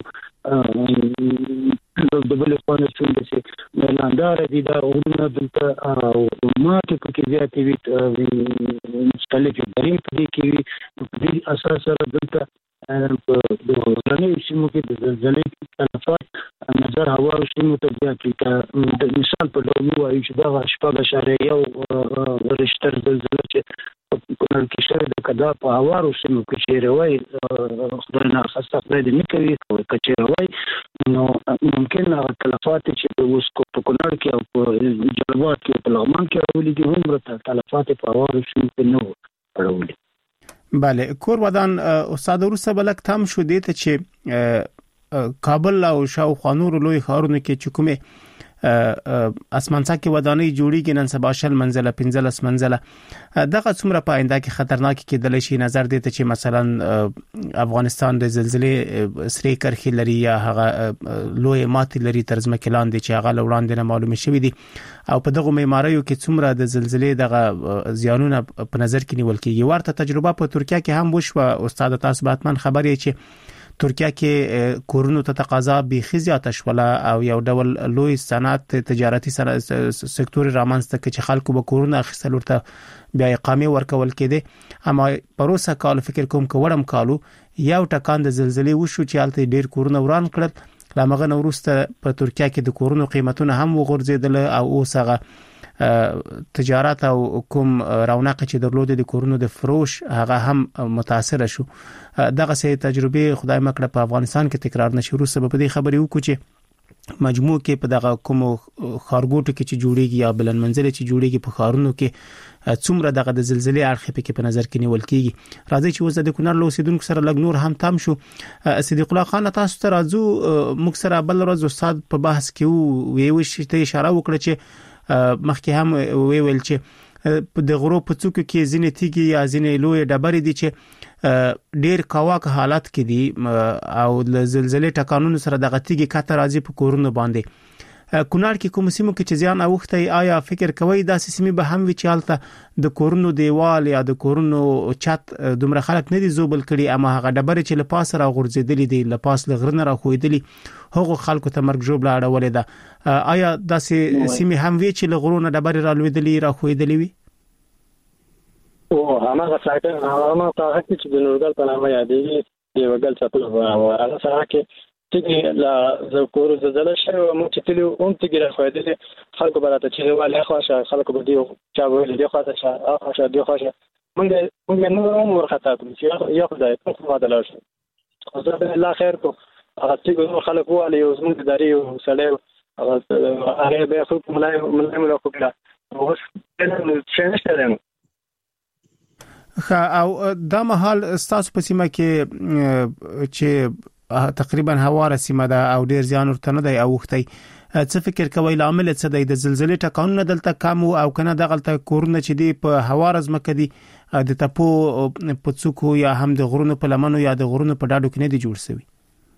د بل په نوم چې لاندار دي دا ورونه دلته او ماته کې زیاتې وي مختلفې درې په دې کې وي په دې اساس سره دلته د غرنۍ سیمو کې د زلزلې تلفات نظر هوارو سیمو ته زیات دي. د مثال په ډول وایي چې دا شپږ اعشاریه یو رشتر زلزلې چې په کونړ کې شوې ده کدا په هوارو سیمو کې چې روي خدای نه خاصه خدای دې نه کوي کچې روي نو ممکن هغه تلفات چې د اوس په کونړ کې او په جلبات کې په لغمان کې راولي دي هم تلفات په هوارو سیمو کې نه راولي. بله کور ودان استاد روسه بلک تام شو دي ته چې کابل او شاوخوا نور لوی ښارونو کې چې کومه اسمانڅکي ودانۍ جوړیږي نن سبا شل منزله پنځلس منزله دغه څومره په آینده کې خطرناک کېدلی شي نظر دي ته چې مثلا افغانستان د زلزلې سری کرخي لري یا هغه لوی ماتي لري تر ځمکې لاندې چې هغه وړاندې نه معلومه شوی دي او په دغه معماریو کې څومره د زلزلې دغه زیانونه په نظر کې نیول کېږي. ورته تجربه په ترکیه کې هم وشوه. استاد تاسو باتمن خبرې چې ترکیه کې کورونو ته تقاضا به زیاته شوله او یو ډول لوی صنعت تجارتي سکتور رامنځته کې چې خلکو به کورونه اخیستل ورته بیا اقامه ورکول کېده. اما پروسه کال فکر کوم کوړم کالو یو ټکان د زلزلې وشو چې الته ډیر کورونه وران کړل. لامغه نورسته په ترکیه کې د کورونو قیمتونه هم وغورځیدل او اوس هغه تجارت او کوم رونق چې درلود د کورونو د فروش هغه هم متاثر شو. دغه سه تجربه خدای مکړه په افغانستان کې تکرار نشي. روسه په دې خبرې وکړي چې مجموع کې په دغه کوم خارګوټو کې چې جوړیږي یا بلند منزل چې جوړیږي په خارونو کې څومره دغه د زلزلې اړخ په کې په نظر کې نیول کیږي. راځي چې وزه د کونړ لوسیدونکو سره لګ نور هم تام شو. صدیق الله خان تاسو ته راځو موږ سره بل ورځ استاد په بحث کې وی وشي ته اشاره وکړه چې مخکې هم ویل چې د غرو په څوک کې ځینې تیږي یا ځینې لوی ډبرې دي چې ډیر کاواک حالت کې دي او د زلزلې ټکانونو سره دغه تیږي کاته راځي په کورونو باندې. کونړ کې کوم سیمو کې چې زیان اوخته آیا فکر کوي دا سیمه به هم وی چالته د کورونو دیوال یا د کورونو چت دومره خلک نه دي زوبل کړي اما هغه ډبرې چې لپاس را غورځېدلې دي لپاس لغرنه را خوېدلې هغه خلکو ته مرګ جوړ لاړولې ده. آیا دا سیمه هم وی چې لغرونه ډبرې را لوېدلې را خوېدلې وي؟ او هغه ساته هغه هغه چې د نورګل په نامه یادېږي دی وګل څه په هغه سره کې چې لا زکور زلزلہ شوه مو چې تلو اون تیګ راخوېدل خلکو براته چې والي خواشه خلکو به دی چا ویل دی خواته چې اخشه دی خواشه مونږ مونږ نو عمر خطا کوم چې یو خدای په خوا دلار شو خو زه الله خیر کو هغه چې خلکو علي او زموږ داري او سړی هغه هغه به خو ملای ملای ملای خو کړه اوس څه نشته دی. او دا مهال ستاسو په سیمه کې چې تقریبا هواره سیمه ده او ډیر ځان ورته نه دی اوختي څه فکر کوي لامل څه دی د زلزلې ټکانونه دلته کم او کنه دغه کورونه چې دی په هوار ځمکه دي د تپو په څوکو یا هم د غرونو په لمنو یا د غرونو په ډاډو کې نه دي جوړ شوي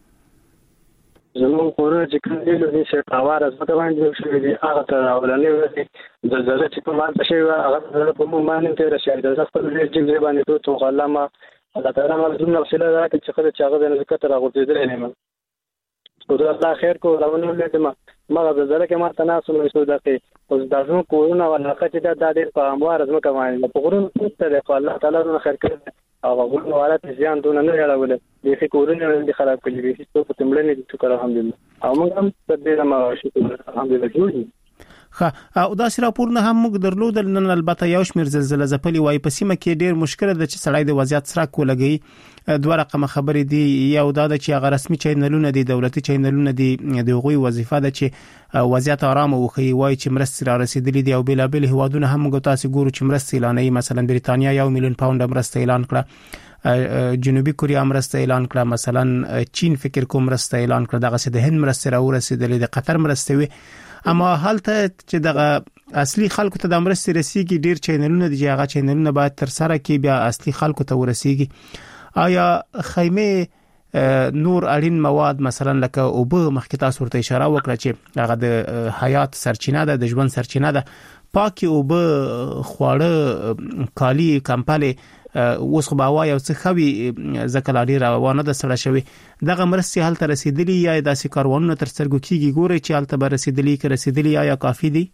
زموږ کورونه چې کوم دي نو چې هوار ځمکه باندې جوړ شوي دي هغه ته اولنې ورځې زلزلې چې په ما شوي هغه په مو باندې تیر شي د خپل ځای باندې ټول تو غلامه الله تعالی ما زموږ نفسله راکړي چې خله چې هغه نه ذکر راغورځېدل نه ما خدای الله خیر کو راونه ولې ما ما زلزلې کې ما تناسب نشو دقیق اوس د زموږ کورونه ولکه چې دا د په اموار ځمکه باندې په غرونو ته الله تعالی نو خیر کړي او غوښنه واره ځان دونه نه یاړول دي چې کورونه دې خراب کړي دي چې په تمړنې دي شکر الحمدلله او موږ هم د دې ما شکر الحمدلله جوړ ښه او دا سره پورنه هم موږ درلودل نن البته یو شمیر زلزلې زپلي وای په سیمه کې ډیر مشکل ده چې سړی د وضعیت سره کولګي دوه رقم خبرې دي یو دا چې هغه رسمي چینلونه دي دولتي چینلونه دي د غوي وظیفه ده چې وضعیت آرام وخی وای چې مرستې را رسیدلې دي او بل بل هوادونه هم موږ تاسو ګورو چې مرستې اعلانوي مثلا بریتانیا یو میلیون پاوند مرستې اعلان کړه جنوبي کوریا مرسته اعلان کړه مثلا چین فکر کوم مرسته اعلان کړه دغه سه د هند مرسته را ورسېدلې د قطر مرسته وي اما حالت چې دغه اصلي خلکو ته د مرستې رسیدي ډیر چینلونه دي هغه چینلونه باید تر سره کې بیا اصلي خلکو ته ورسیږي آیا خیمه نور اړین مواد مثلا لکه اوبه مخکې تاسو ورته اشاره وکړه چې هغه د حیات سرچینه ده د ژوند سرچینه ده پاکي اوبه خواړه کالی کمپاله اوس خو باوا یو څه خوي زکلاري روانه د سره شوی دغه مرستې حل ته رسیدلی یا داسې کاروانونه تر څرګو کیږي ګوري چې حل ته به رسیدلی کې رسیدلی یا کافي دي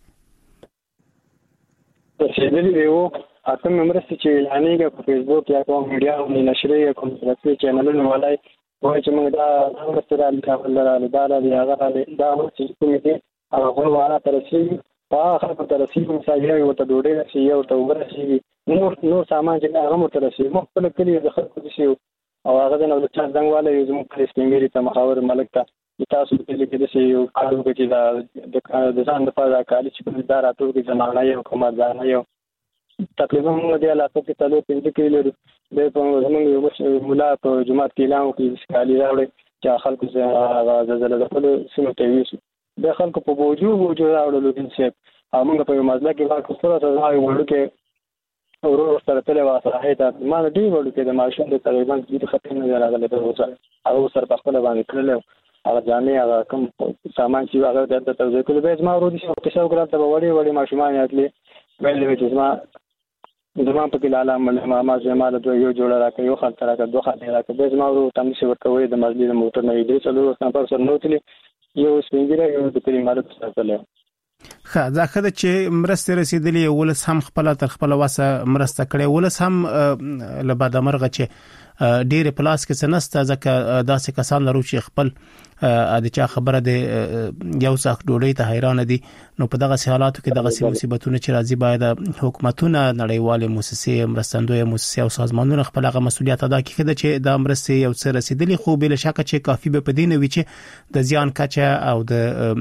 رسیدلی دی او اته مرستې چې یعنی په فیسبوک یا کوم میډیا او نشریه یا کوم رسمي چینلونو ولای وایي چې موږ دا مرستې را لیکل لري دا لري هغه دا چې کوم دي هغه غوړه تر رسیدي په خلکو ته رسیدي مثال یو ته ډوډۍ شي یو ته ورسیږي نور نور سامان چې هغه مو تر رسیدي مخ په کلی د خلکو دي شي او هغه نه د چا څنګه یو زموږ کلی سپینګری ته مخاور ملک ته تاسو په کلی کې د شي یو کارو کې دا د ځان لپاره کالي چې په دار اتو کې جنانه یو کومه ځان یو تقریبا موږ د علاقې کې تلو پنځه کیلو د په زموږ یو مولا په جمعه کې اعلان وکړي کالي راوړي چې خلکو زه زلزلې د خپل سیمه ته ویسو د خلکو په وجود وجود راوړلو دي چې موږ په مزله کې واکو سره راځي وړو کې ورو سره تل واسه ته ما دې وړو کې د ماشوم د تقریبا د خطر نه راغله په وسه او سره په خپل باندې کړل هغه ځانې هغه کوم سامان چې هغه د توزیع کول به ما ورو دي چې څو ګرام ته وړي وړي ماشومان یاتلې ویلې چې ما زما په کې لاله ما ما زما د یو جوړه راکې یو خاطر راکې دوه خاطر راکې به زما ورو تم څه ورکوي د مسجد موټر نه دې څلور نفر سره نوتلې یو سپینګره یو د کلی مالک سره تلل خا ځکه چې مرسته رسیدلې ولس هم خپل تر خپل واسه مرسته کړي ولس هم لباده مرغه چې ډېر پلاس کې سنسته ځکه داسې کسان لرو چې خپل د چا خبره د یو څاک ډوډۍ ته حیران دي نو په دغه حالاتو کې دغه مصیبتونه چې راځي باید حکومتونه نړیواله مؤسسې مرستندوی مؤسسې او سازمانونه خپل هغه مسولیت ادا کړي چې د مرستې یو څه رسیدلی خو بل شک چې کافي به پدینه وي چې د زیان کچه او د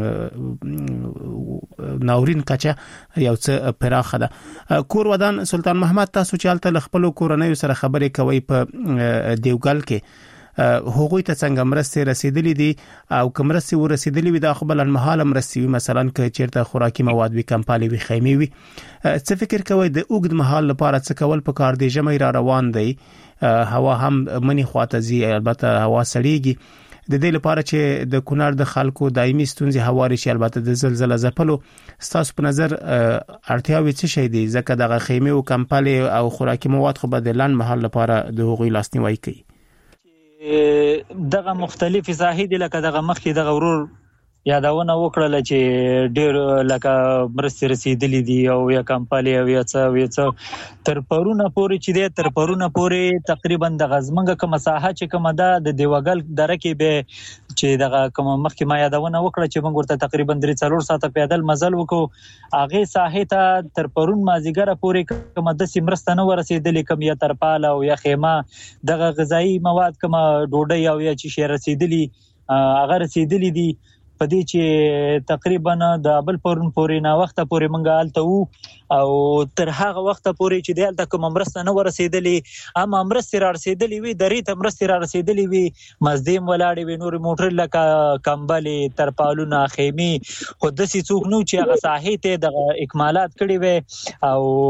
ناورین کچه یو څه پراخه ده کور ودان سلطان محمد تاسو چالت خپل کورنۍ سره خبرې کوي په دیوګل کې هغوی ته څنګه مرستې رسیدلې دي او کوم مرستې ورسیدلې وي د خپل المحاله مرستې مثلا ک چیرته خوراکي مواد وي کمپالي وي خیمه وي څه فکر کوي د اوګد محل لپاره څه کول په کار دی جمع را روان دی هوا هم منی خواته زی البته هوا سړیږي د دې لپاره چې د کونړ د خلکو دایمي ستونزې هواري شي البته د زلزلې زپلو ستاسو په نظر اړتیاوي څه شي دي ځکه دغه خیمه او کمپالي او خوراکي مواد خو بدلن محل لپاره د هغوی لاسنیوي کوي دغه مختلف ساحې دي لکه دغه مخکې دغه ورور یادونه وکړه چې ډېر لکه مرستې رسیدلې دي او یا کمپالي او یا څه یا څه تر پرونه پورې چې دی تر پرونه پورې تقریبا د غزمنګ کوم مساحه چې کوم ده د دیوګل دره کې به چې دغه کوم مخکې ما یادونه وکړه چې موږ ورته تقریبا درې څلور ساعته پیدل مزل وکړو هغه ساحې ته تر پرون مازیګر پورې کوم د سیمرسته نه ورسېدلې کوم یا ترپاله او یا خیمه دغه غذایی مواد کوم ډوډۍ او یا چې شي رسیدلې هغه رسیدلې دي په دې چې تقریبا د بل پرون پورې نه وخت پورې منګه آلته وو او تر هغه وخت پورې چې دلته کوم مرسته نه ورسېدلې اما مرسته را رسېدلې وي درې ته مرسته را رسېدلې وي مزدیم ولاړې وي نور موټر لکه کمبلې ترپالونه خیمې خو داسې څوک نو چې هغه ساحې ته د اکمالات کړي وي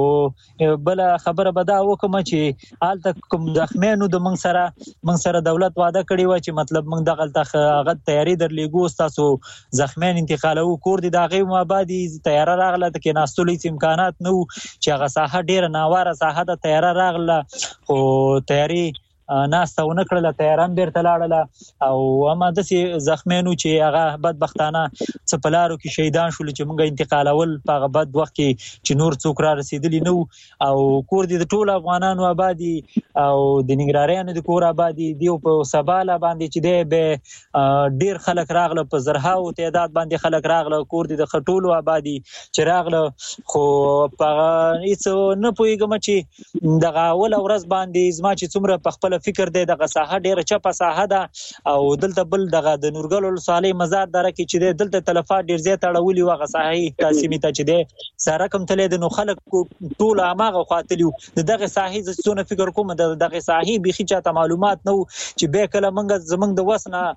او بل خبره به دا وکم چې هلته کوم زخمیانو د موږ سره موږ سره دولت وعده کړې وه چې مطلب موږ دغلته هغه تیاری درلېږو ستاسو زخمیان انتقالوو کور دي د هغې مابعد تیاره راغله د کېناستلو هېڅ امکانات نه وو چې هغه ساحه ډېره ناواره ساحه ده تیاره راغله خو تیاري ناسته ونه کړله تیاران بیرته لاړله او اما داسې زخمیانو چې هغه بدبختانه څه په لارو کې شهیدان شول چې موږ انتقالول په هغه بد وخت کې چې نور څوک را رسېدلي نه وو او کور دي د ټولو افغانانو آبادي او د ننګرهاریانو د کور آبادي دیو په سباله باندې چې دی به ډېر خلک راغله په زرهاو تعداد باندې خلک راغله کور دي د ټولو آبادي چې راغله خو په هېڅ نه پوهېږم چې دغه اوله ورځ باندې زما چې څومره په خپل فکر دی دغه ساحه ډیره چپه ساحه ده او دلته بل دغه د نورګل ولسوالۍ مزار دره کې چې دی دلته تلفات ډیر زیات اړولي وو هغه ساحې قاسمي ته چې دی سړک هم تللی دی نو خلک ټول هماغه خوا تلي وو د دغې ساحې زه څونه فکر کوم د دغې ساحې بیخي چاته معلومات نه وو چې بیا کله موږ زموږ د وس نه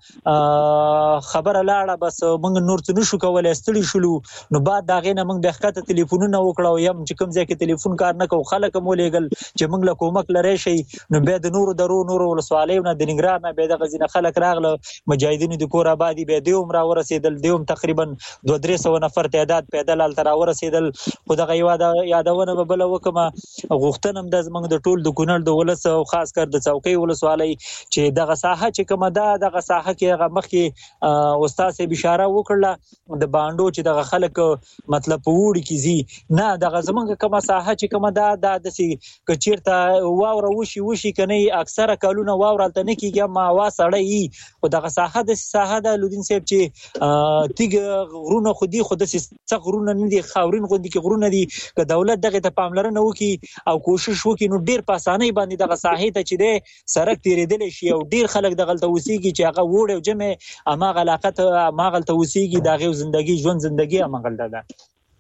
خبره لاړه بس موږ نور څه نشو کولی ستړي شولو نو بعد د هغې نه موږ بیا ښکته تلیفونونه وکړه او یم چې کوم ځای کې تلیفون کار نه کوو خلک هم ولېږل چې موږ له کومک لری شئ نو بیا د نورو درو نورو ولسوالیو نه د ننګرهار نه بیا دغه ځینې خلک راغله مجاهدینو د کور آبادي بیا دوی هم راورسېدل دوی هم تقریبا دوه درې سوه نفر تعداد پیدل هلته راورسېدل خو دغه یادونه به بله وکړمه غوښتنه هم ده زموږ د ټول د کونړ د ولس او خاص کر د څوکۍ ولسوالۍ چې دغه ساحه چې کومه ده دغه ساحه کې هغه مخکې استاد صاحب اشاره وکړله د بانډو چې دغه خلک مطلب په اوړي کې ځي نه دغه زموږ کومه ساحه چې کومه ده دا داسې که چېرته واوره وشي وشي که نه اکثره کلونه واوره هلته نه کېږي اما هوا سړی وي خو دغه ساحه داسې ساحه ده لودین صاحب چې تیږه غرونه خو دي خو داسې سخت غرونه نه دي خاورین غوندې کې غرونه دي که دولت دغې ته پاملرنه وکړي او کوشش وکړي نو ډېر په اسانۍ باندې دغه ساحې ته چې دی سړک تېرېدلی شي او ډېر خلک دغلته اوسېږي چې هغه وړ او جمع هماغه علاقه ته هماغلته اوسېږي د هغې زندګي ژوند زندګي هماغلته ده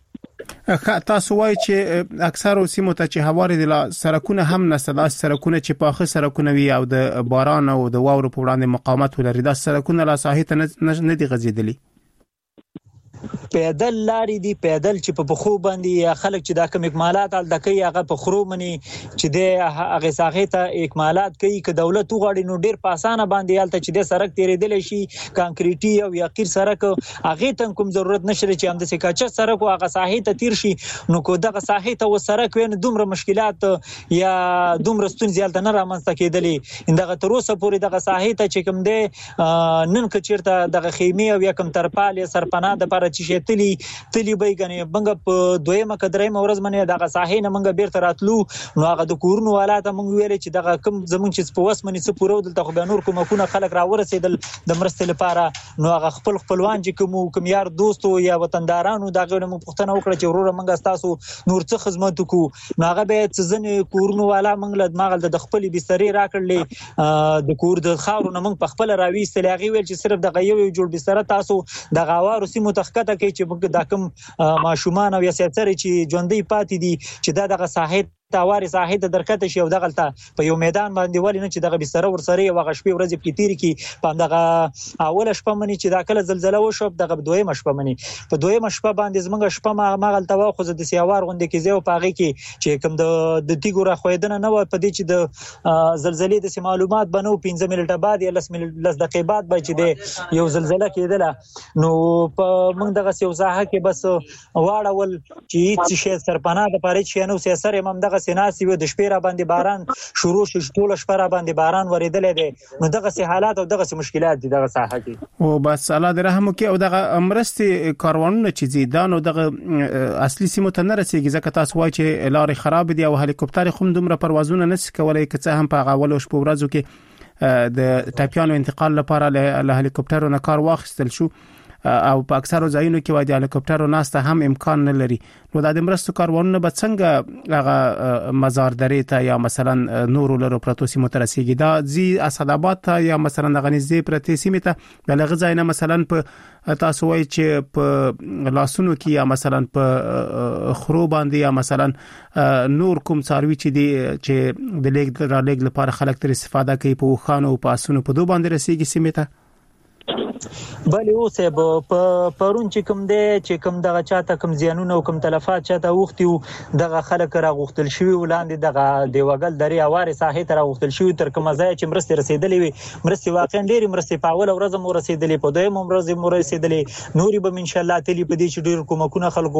تاسو وایي چې اکثر سیمو ته چې هوارې دي سړکونه هم نشته داسې سړکونه چې پاخه سړکونه وي او د باران او د واورو په وړاندې مقاومت ولري داسې سړکونه لا ساحې ته نه دي غځېدلي پیدل لارې دي پیدل چې په پښو باندې خلک چې دا کوم اکمالات هلته کوي هغه په خرو منې چې دی هغې ساحې ته اکمالات کوي که دولت وغواړي نو ډېر په اسانه باندې هلته چې دی سړک تېرېدلی شي کانکریټي او یا قیر سړک هغې ته هم کوم ضرورت نشته چې همداسې کاچه سړک و هغه ساحې ته تېر شي نو که دغه ساحې ته و سړک وي نو دومره مشکلات یا دومره ستونزې هلته نه رامنځته کېدلې دغه تر اوسه پورې دغه ساحې ته چې کوم دی نن که چېرته دغه خیمې او یا کوم ترپال یا سرپناه دپاره چې شي تلی تلی به ګنې موږ په دویمه که دریمه ورځ باندې دغه ساحې نه موږ بیرته راتلو نو هغه د کورونو والا ته موږ ویلې چې دغه کوم زموږ چې په وس باندې څه پوره دلته خو بیا نور کومکونه خلک راورسېدل د مرستې لپاره نو هغه خپل خپلوان چې کوم کوم یار دوستو یا وطندارانو د هغې نه موږ پوښتنه وکړه چې وروره موږ ستاسو نور څه خدمت وکړو نو هغه بیا څه ځینې کورونو والا موږ له هماغلته د خپلې بسترې راکړلې د کور د خاورو نه موږ په خپله راویستلې هغې ویل چې صرف دغه یو یو جوړ بستره تاسو دغه هوارو سیمو ته ښکته کوي چې دا کوم ماشومان او یا سیاسري چې ژوندۍ پاتې دي چې دا دغه ساحې تاوارې ساحې ته درکته شي او دغلته په یو میدان باندې ولې نه چې دغه بستره ورسره یې هغه شپې ورځې پکې تېرې کړي په همدغه اوله شپه منې چې دا کله زلزله وشوه دغه دویمه شپه منې په دویمه شپه باندې زموږ شپه هماغلته وه خو زه داسې هوار غوندې کې ځای و په هغې کې چې کوم د تیږو راښویدنه نه وه په دې چې د زلزلې داسې معلومات به نه وو پنځه منټه بعد یا لس لس دقیقې بعد به چې دی یو زلزله کېدله نو په موږ دغسې یو ساحه کې بس واړول چې هېڅ شی سرپناه دپاره هېڅ شی نه و سیاسر یم همدغه سیناسي و د شپې را باندې باران شروع شو ټوله شپه را باندې باران ورېدلی دی نو دغسې حالات او دغسې مشکلات دي دغه ساحه کې او بس الله دې رحم وکړي او دغه مرستې کاروانونه چې ځي دا نو دغه اصلي سیمو ته نه رسېږي ځکه تاسو وایي چې لارې خراب دي او هلیکوپټر خو دومره پروازونه نشي کولی که څه هم په هغه اولو شپو ورځو کې د ټپیانو انتقال لپاره له هلیکوپټرونو کار واخیستل شو او په اکثرو ځایونو کې وایي د هلیکوپټرو ناسته هم امکان نه لري. نو د مرستو کاروانونه به څنګه هغه مزار درې ته یا مثلا نورو لرو پروتو سیمو ته رسیږي؟ دا زی اسداباد ته یا مثلا د غنیزې پرتی سیمه ته د لغه ځای نه مثلا په تاسو وایي چې په لاسونو کې یا مثلا په خرو باندې یا مثلا نور کوم څاروي چې دی چې د لیګ را لیګ لپاره خلک تر استفاده کوي په خوانو او پاسونو په دوه باندې رسیږي سیمه ته؟ بله اوسه په پرون چې کوم دی چې کوم دغه چاته کوم زیانونه او کوم تلفات چاته وختي دغه خلک راغختل شوی ولاندې دغه دیوګل درې اواره ساحه ته راغختل شوی تر کومه ځای چې مرسته رسیدلې وي. مرسته واقعا ډېری مرسته په اول ورځ مو رسیدلې په دویم ورځ مو رسیدلې نوري به ان شاء الله تلی په دې چې ډېر کومکونه خلکو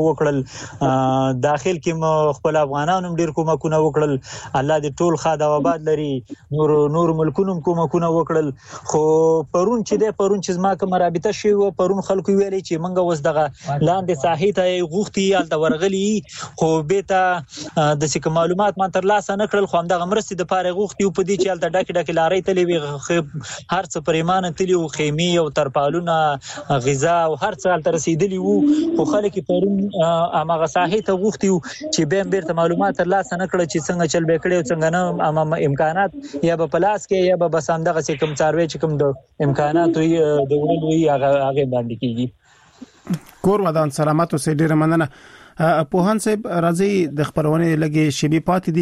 وکړل. داخل کې خپل افغانانو ډېر کومکونه وکړل. الله دې ټول خاده آباد لري. نور نور ملکونو کومکونه وکړل. خو پرون چې دی پرون چې ما کوم رابطه شوی و پرون خلکو ویلي چې منګه وس دغه لاندې ساحې ته غوښتي الته ورغلي خو به ته د څه معلومات ما تر لاسه نه کړل. خو هم دغه مرستې د پاره غوښتي په دې چې الته ډکه ډکه لارې تلې وي هر څه پریمانه تلې او خیمه او ترپالونه غذا او هر څه الته رسیدلی وو. خو خلک پرون هغه ساحې ته غوښتي چې به بیرته معلومات تر لاسه نه کړل چې څنګه چل به کړي څنګه نه امکانات یا به پلاس کې یا به بس هم دغه څه کوم څاروي چې کوم د امکانات وي د ولوي هغه هغه باندې کیږي. کور ودان سلامت او سې ډیره مننه. په هان صاحب راځي د خبرونه لګي شبي پاتې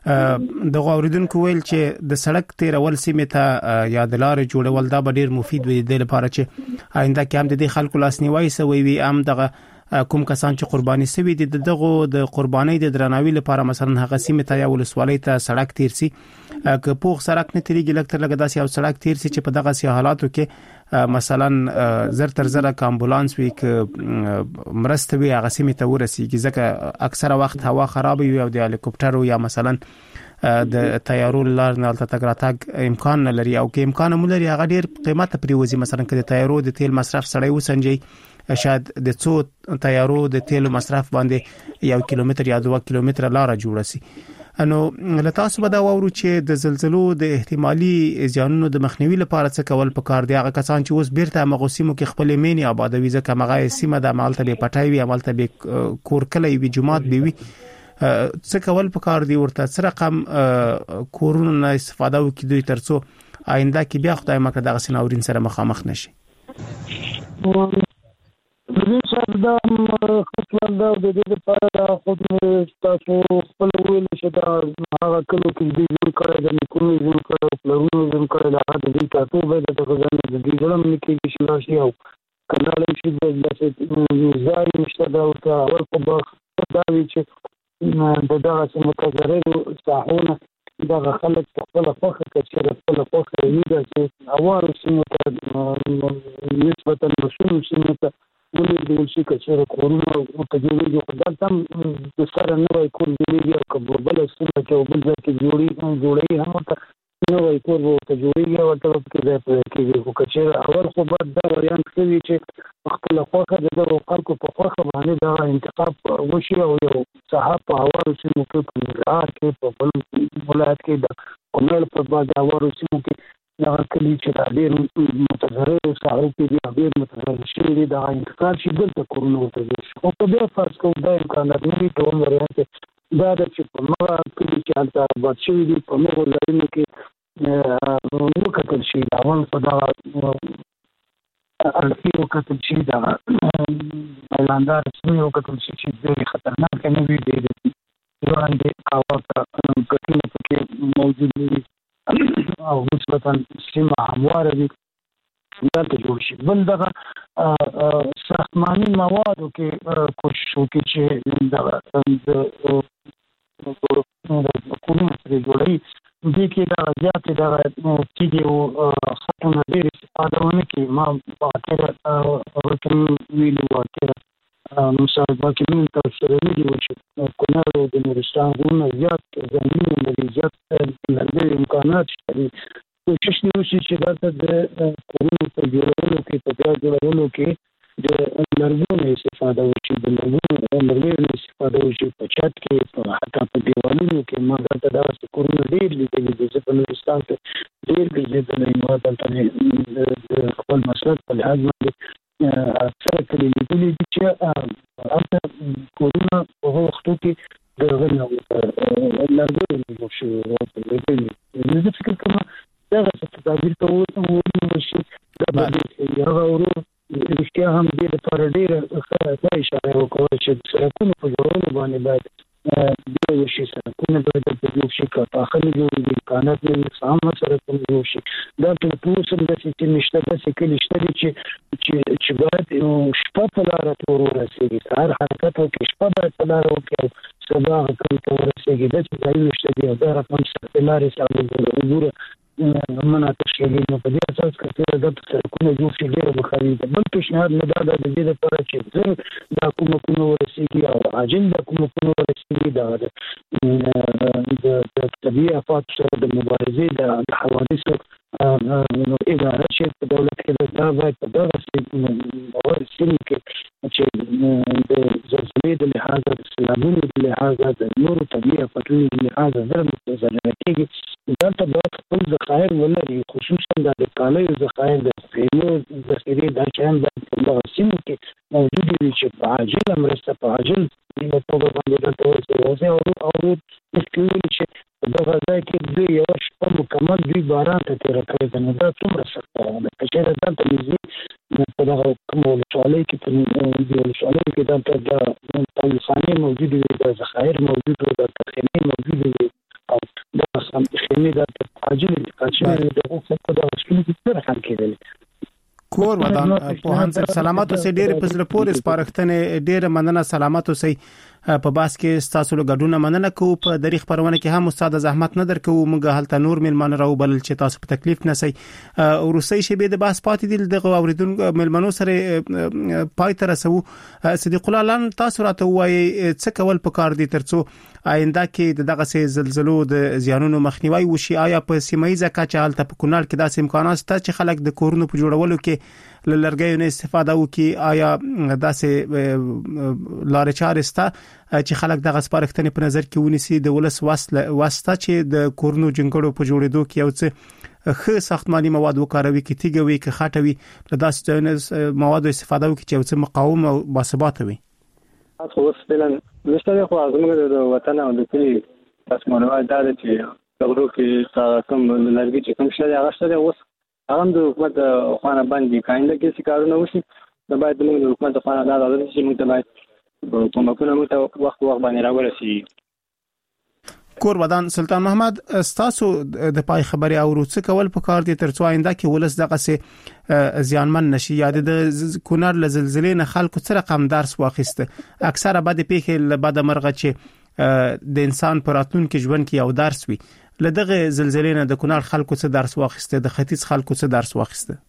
دي د غوړیدونکو ویل چې د سړک تیرول سیمه ته یا د لارې جوړول دا ډیر مفید وي د لپاره چې آینده کې هم د خلکو لاسنیوي سوي وي هم دغه کوم کسان چې قرباني سوي دي دغه د قرباني د درناوي لپاره مثلا هغه سیمه ته یا ولسوالۍ ته سړک تیر سي که پوخ سړک نه تیریږي لکه لکه داسې یو سړک تیر سي چې په دغه سي حالاتو کې مثلا زر تر زر امبولانس وي ک مرسته وي هغه سیمه ته ورسیږي ځکه اکثره وخت هوا خراب وي او د هلیکوپټر یا مثلا د طیارو لار نه تل تګ امکان نه لري او کې امکان مو لري هغه ډیر قیمته پریوزي مثلا که د طیارو د تیل مصرف سړی وسنجي شاید د څو طیارو د تیلو مصرف باندې یو کیلومتر یا دوه کیلومتر لار جوړه سي. انو لتاسو به دا وورو چې د زلزلو د احتمالي زیانونو د مخنیوي لپاره څه کول پکار دی؟ هغه کسان چې اوس بیرته مغوسیمو کې خپل مینی آبادوي ځکه مغه سیمه د عملته به پټای وي عملته به کور کلی وي جماعت به وي څه کول پکار دی ورته څه رقم کورونو نه استفاده وکړي دوی ترڅو آینده کې بیا خدای مکه دغه سناورین سره مخامخ نشي؟ زه صاحب دا خپل دا د دې لپاره خود تاسو خپل ویل چې دا هغه کلو کې دې جوړ کړی د کومې جوړ کړی پلانونه جوړ کړی دا د دې تاسو به د خزانه د دې ځلم کې چې راشي او کنال شي د داسې ځای نشته دا او اول په باغ دا چې د دغه متضررو ساحونه دا خلک خپل خوخه کې خپل خوخه یې د چې اوار سیمه ته نسبتا مشهور سیمه ته ولې د شي کچره کورونه او تجربه خدای تم د سره نه وای کول دی او کبل سیمه کې بل ځای کې جوړي جوړي هم ته نو وای کول او تجربه او ته کې ځای په کې او کچره اول خو بعد دا وریان کوي چې خپل خوخه د خلکو په خوخه باندې دا انتخاب وشي او یو صحاب په اوار سیمه کې په نګار کې په بل ولایت کې د کومل په بعد اوار سیمه کې دا کلی چې ډېر متضرر ساحو کې دي ډېر متضرر شي دي دا انتقال شي دلته کورونه ورته شي او په دې فرض کوم دا امکانات نه دي ټول ورته دا د چې په نوو کې چې حالت باد شي دي په نوو ځایونو کې نو کتل شي دا ول په دا ارتیو کتل شي دا اعلاندار سمو کتل شي چې ډېر خطرناک نه وي دي وړاندې کاوه کټینه کې موجود دي او نسبتا سیمه همواره دي دا ته جوړ شي. بل دغه ساختماني موادو کې کوشش وکړي چې دغه د کومو سره جوړي دي کې دا زیات دغه کېږي او خطونه ډېر استفاده ونه کوي. ما باکره ورته ویلو واکره مصاحبه کې من تاسو سره ویلو چې کونړ د نورستان غرونه زیات زمینونه لري زیات لري امکانات شته. کوشش دی وشي چې دا د کورونو په جوړولو کې په بیا جوړولو کې د لرګونو استفاده وشي د لرګونو لرګونو استفاده وشي په چت کې په حتی په دیوالونو کې ما دا د کورونو ډېر لیدلي دي چې په نورستان کې ډېر لیدلي نو دلته د خپل مسلک په لحاظ باندې اکثر کلی لیدلی دي چې هلته کورونه په هغو وختو کې د هغه نه لرګیو نه جوړ شوي وو. زه فکر کوم دغه څه تعبیر ته ونیول شي دا به هغه ورو رښتیا هم دې لپاره ډېره ښه اشاره وکړه چې د سړکونو په جوړولو باندې باید دې وشي، سړکونه باید دلته جوړ شي، که پاخه نه جوړ دي، امکانات نه وي، سام سړکونه جوړ شي. دا ټول اوس هم داسې چې نشته، داسې کلي شته دي چې چې باید شپه په لاره ته ور ورسېږي، سهار حرکت وکړي، شپه باید په لاره وکړي او سبا هغه کلي ته ورسېږي. داسې ځایونه شته دي او دا رقم سختې لارې سالو وګوره مناطق شېږي. نو په دې اساس که څېره دلته سړکونه جوړ شي ډېره به ښه وي. بل پیشنهاد مې دا ده د دې لپاره چې زر دا کومکونه ورسېږي او عاجل دا کومکونه ورسېږي د طبیعي آفاتو سره د مبارزې د حوادثو اداره چې په دولت کې دا باید په دغه سیمو کې چې د زلزلې د لحاظه، د سیلابونو د لحاظه، د نورو طبیعي آفتونو د لحاظه زر متضرره کېږي، دلته باید خپل ذخایر ولري، خصوصا د کالیو ذخایر، د خیمو ذخیرې، دا شیان باید په دغه سیمو کې موجود وي چې په عاجله مرسته په عاجل توګه باندې دلته ورسېږي. او او مخکې ویلي چې په دغه ځای کې دوی یوه شپه مکمل دوی باران ته تېره کړې ده. نو دا څومره سخته ده که چېرې دلته نږدې په دغه کومه ولسوالۍ کې په دې ولسوالیو کې دلته د طبیخانې موجودې وي، د ذخایر موجود وي، دلته خیمې موجودې وي او دغه خیمې دلته عاجل انتقال شوې وي، د هغو خلکو دغه سیمو کې څه رقم کېدلې. کور ودان پوهان صاحب سلامت اوسئ، ډېرې په زړه پورې سپارښتنې، ډېره مننه، سلامت اوسئ. په باس کې ستاسو له ګډونه مننه کوو. په دریغ خبرونه کې هم استاد زحمت نه درکو، موږ هلته نور ملمانه راو بل چې تاسو په تکلیف نسئ. روسي شبې د باس پاتې دي دغه اوریدونکو ملمنو سره پای ته رسو. صدیق الله لان تاسو راته وایي څه کول پکار دي ترڅو آینده کې دغه سي زلزلو د زیانونو مخنیوي وشي؟ آیا په سیمایي ځکه چې هلته په کونړ کې داسې امکانات شته چې خلک د کورونو په جوړولو کې لرګیو نه استفاده وکړي؟ آیا داسې لارې چارې شته چې خلک دغه سپارښتنې په نظر کې ونیسي، د ولس واسطه چې د کورونو جنګړو په جوړېدو کې یو څه ښه ساختماني مواد وکاروي، کې تیګه وي، کې خاطه وي، له داسې ځایونو موادو استفاده وکړي چې یو څه مقاوم او باثباته وي؟ تاسو اوس فعلا نشته خو زموږ د وطن او د کلي تاسو معلومات دا چې دغه کې تاسو کوم لرګي چې کوم شته هغه شته اوس هغه د حکومت خوانه باندې کاینده کې څه کارونه وشي. دا باید موږ د حکومت خوانه دا راځي چې موږ ته باید کومکونه موږ ته وخت وخت باندې راورسي. کور ودان سلطان محمد، تاسو د پای خبري او څه کول په کار دي ترڅو آینده کې ولس دغه سي زیانمن نشي؟ یاد د کونړ له زلزلې نه خلکو څه رقم درس واخیسته؟ اکثره بد پیښې له بد مرغه چې د انسان پر راتلونکي ژوند کې یو درس وي. لدغه زلزلې نه د کونړ خلکو څه درس واخیسته؟ د ختیځ خلکو څه درس واخیسته؟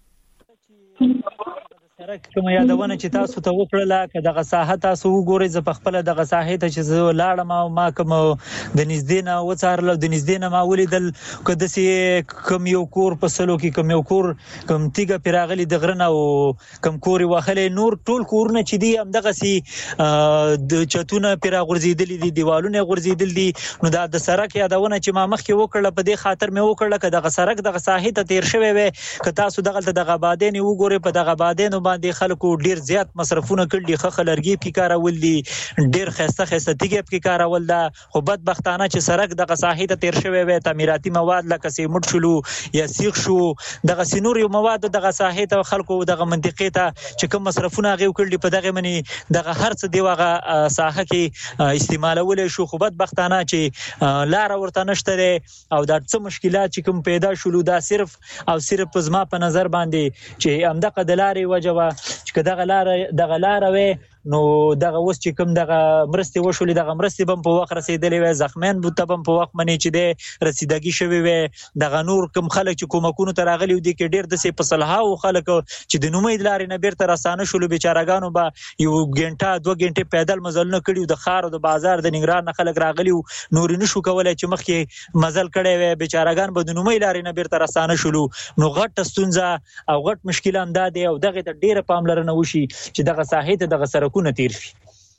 سرک کوم یادونه چې تاسو ته وکړله که دغه ساحه تاسو وګورئ، زه په خپل دغه ساحې ته چې زه لاړم او ما کوم د نږدې نه وڅارل، د نږدې نه ما ولیدل که داسې کوم یو کور په سلو کې کوم یو کور کوم تیګه پرې راغلي د غره نه او کوم کور یې وهلی، نور ټول کورونه چې دي همدغسې د چتونه پرې راغورځېدلي دي، دیوالونه یې غورځېدلي دي. نو دا د سرک یادونه چې ما مخکې وکړله په دې خاطر مې وکړله که دغه سرک دغه ساحې ته تېر شوی وی، که تاسو دغلته دغه آبادین وګورئ، په دغه آبادینو باندې خلکو ډیر زیات مصرفونه کړي، خخ لرګي په کارول دي، ډیر خسته خسته تیګ په کارول ده. خو بدبختانه چې سرک دغه ساحې ته تیر شوی وي، تعمیراتي مواد لکه سیمټ شلو یا سیخ شو، دغه سينور یو مواد دغه ساحې ته خلکو دغه منطقې ته چې کوم مصرفونه غو کړي په دغه منی دغه هرڅ دیوغه ساحه کې استعمالول شو. خو بدبختانه چې لار ورته نشته او دا څه مشکلات چې کوم پیدا شول دا صرف او صرف زما په نظر باندې چې امدغه د لارې وجوه چې دغه لار دغه لار وي نو دغه اوس چې کوم دغه مرستې وشولې دغه مرستې بم په وخت رسیدلې وي، زخمین بو تبم په وخت منی چې د رسیدګي شوی وي. دغه نور کوم خلک چې کومکونو ته راغلي دي کې ډیر د سي په صلاحو خلک چې د نومید لارې نه بیرته رسانه شول، بیچارهګانو به یو غنټه دوه غنټه پیدل مزلونه کړیو، د خار او د بازار د نګران نه خلک راغلي نور نشو کولای چې مخکې مزل کړي وي، بیچارهګان به د نومید لارې نه بیرته رسانه شول. نو غټ ستونزه او غټ مشکل هم ده او دغه ته ډیره پاملرنه وشي چې دغه ساحې ته دغه سرکونه تیر شي.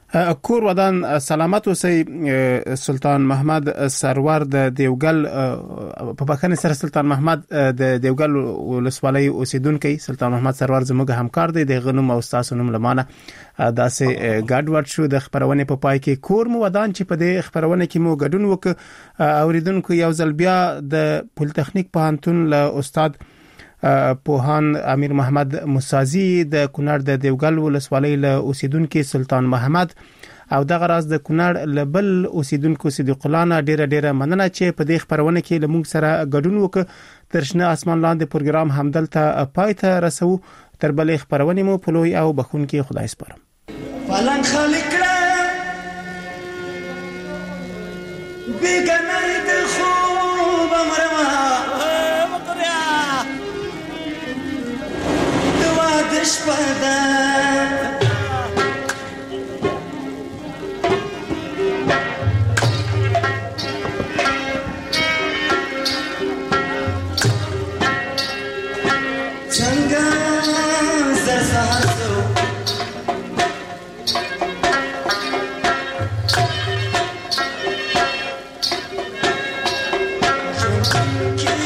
کور ودان سلامت اوسئ سلطان محمد سرور د دیوګل په بخښنې سره سلطان محمد د دیوګل ولسوالۍ اوسیدونکو سلطان محمد سرور زموږ همکار دی د غنوم او تاسو نوم لمانه داسې ګډوډ شو د خبرونه په پای کې کور مو ودان چې په دې خبرونه کې مو ګډون وک اوریدونکو یو ځل بیا د پولیټیکنیک پوهنتون له استاد پوهان امیر محمد مسازی د کونړ د دیوګل ولسوالۍ له اوسیدونکو سلطان محمد او دغه راز د کونړ لبل اوسیدونکو صدیق الله نه ډیره ډیره مننه چې په دې خبرونه کې لمونږ سره ګډون وک ترشنه اسمان لاندې پروګرام همدلته پای ته رسو تر بلې خبرونه مو په لوی او بخونکي خدای سپارم فلان خالق بیگانه د خوب امرما شپدا څنګه زر سهاسو څنګه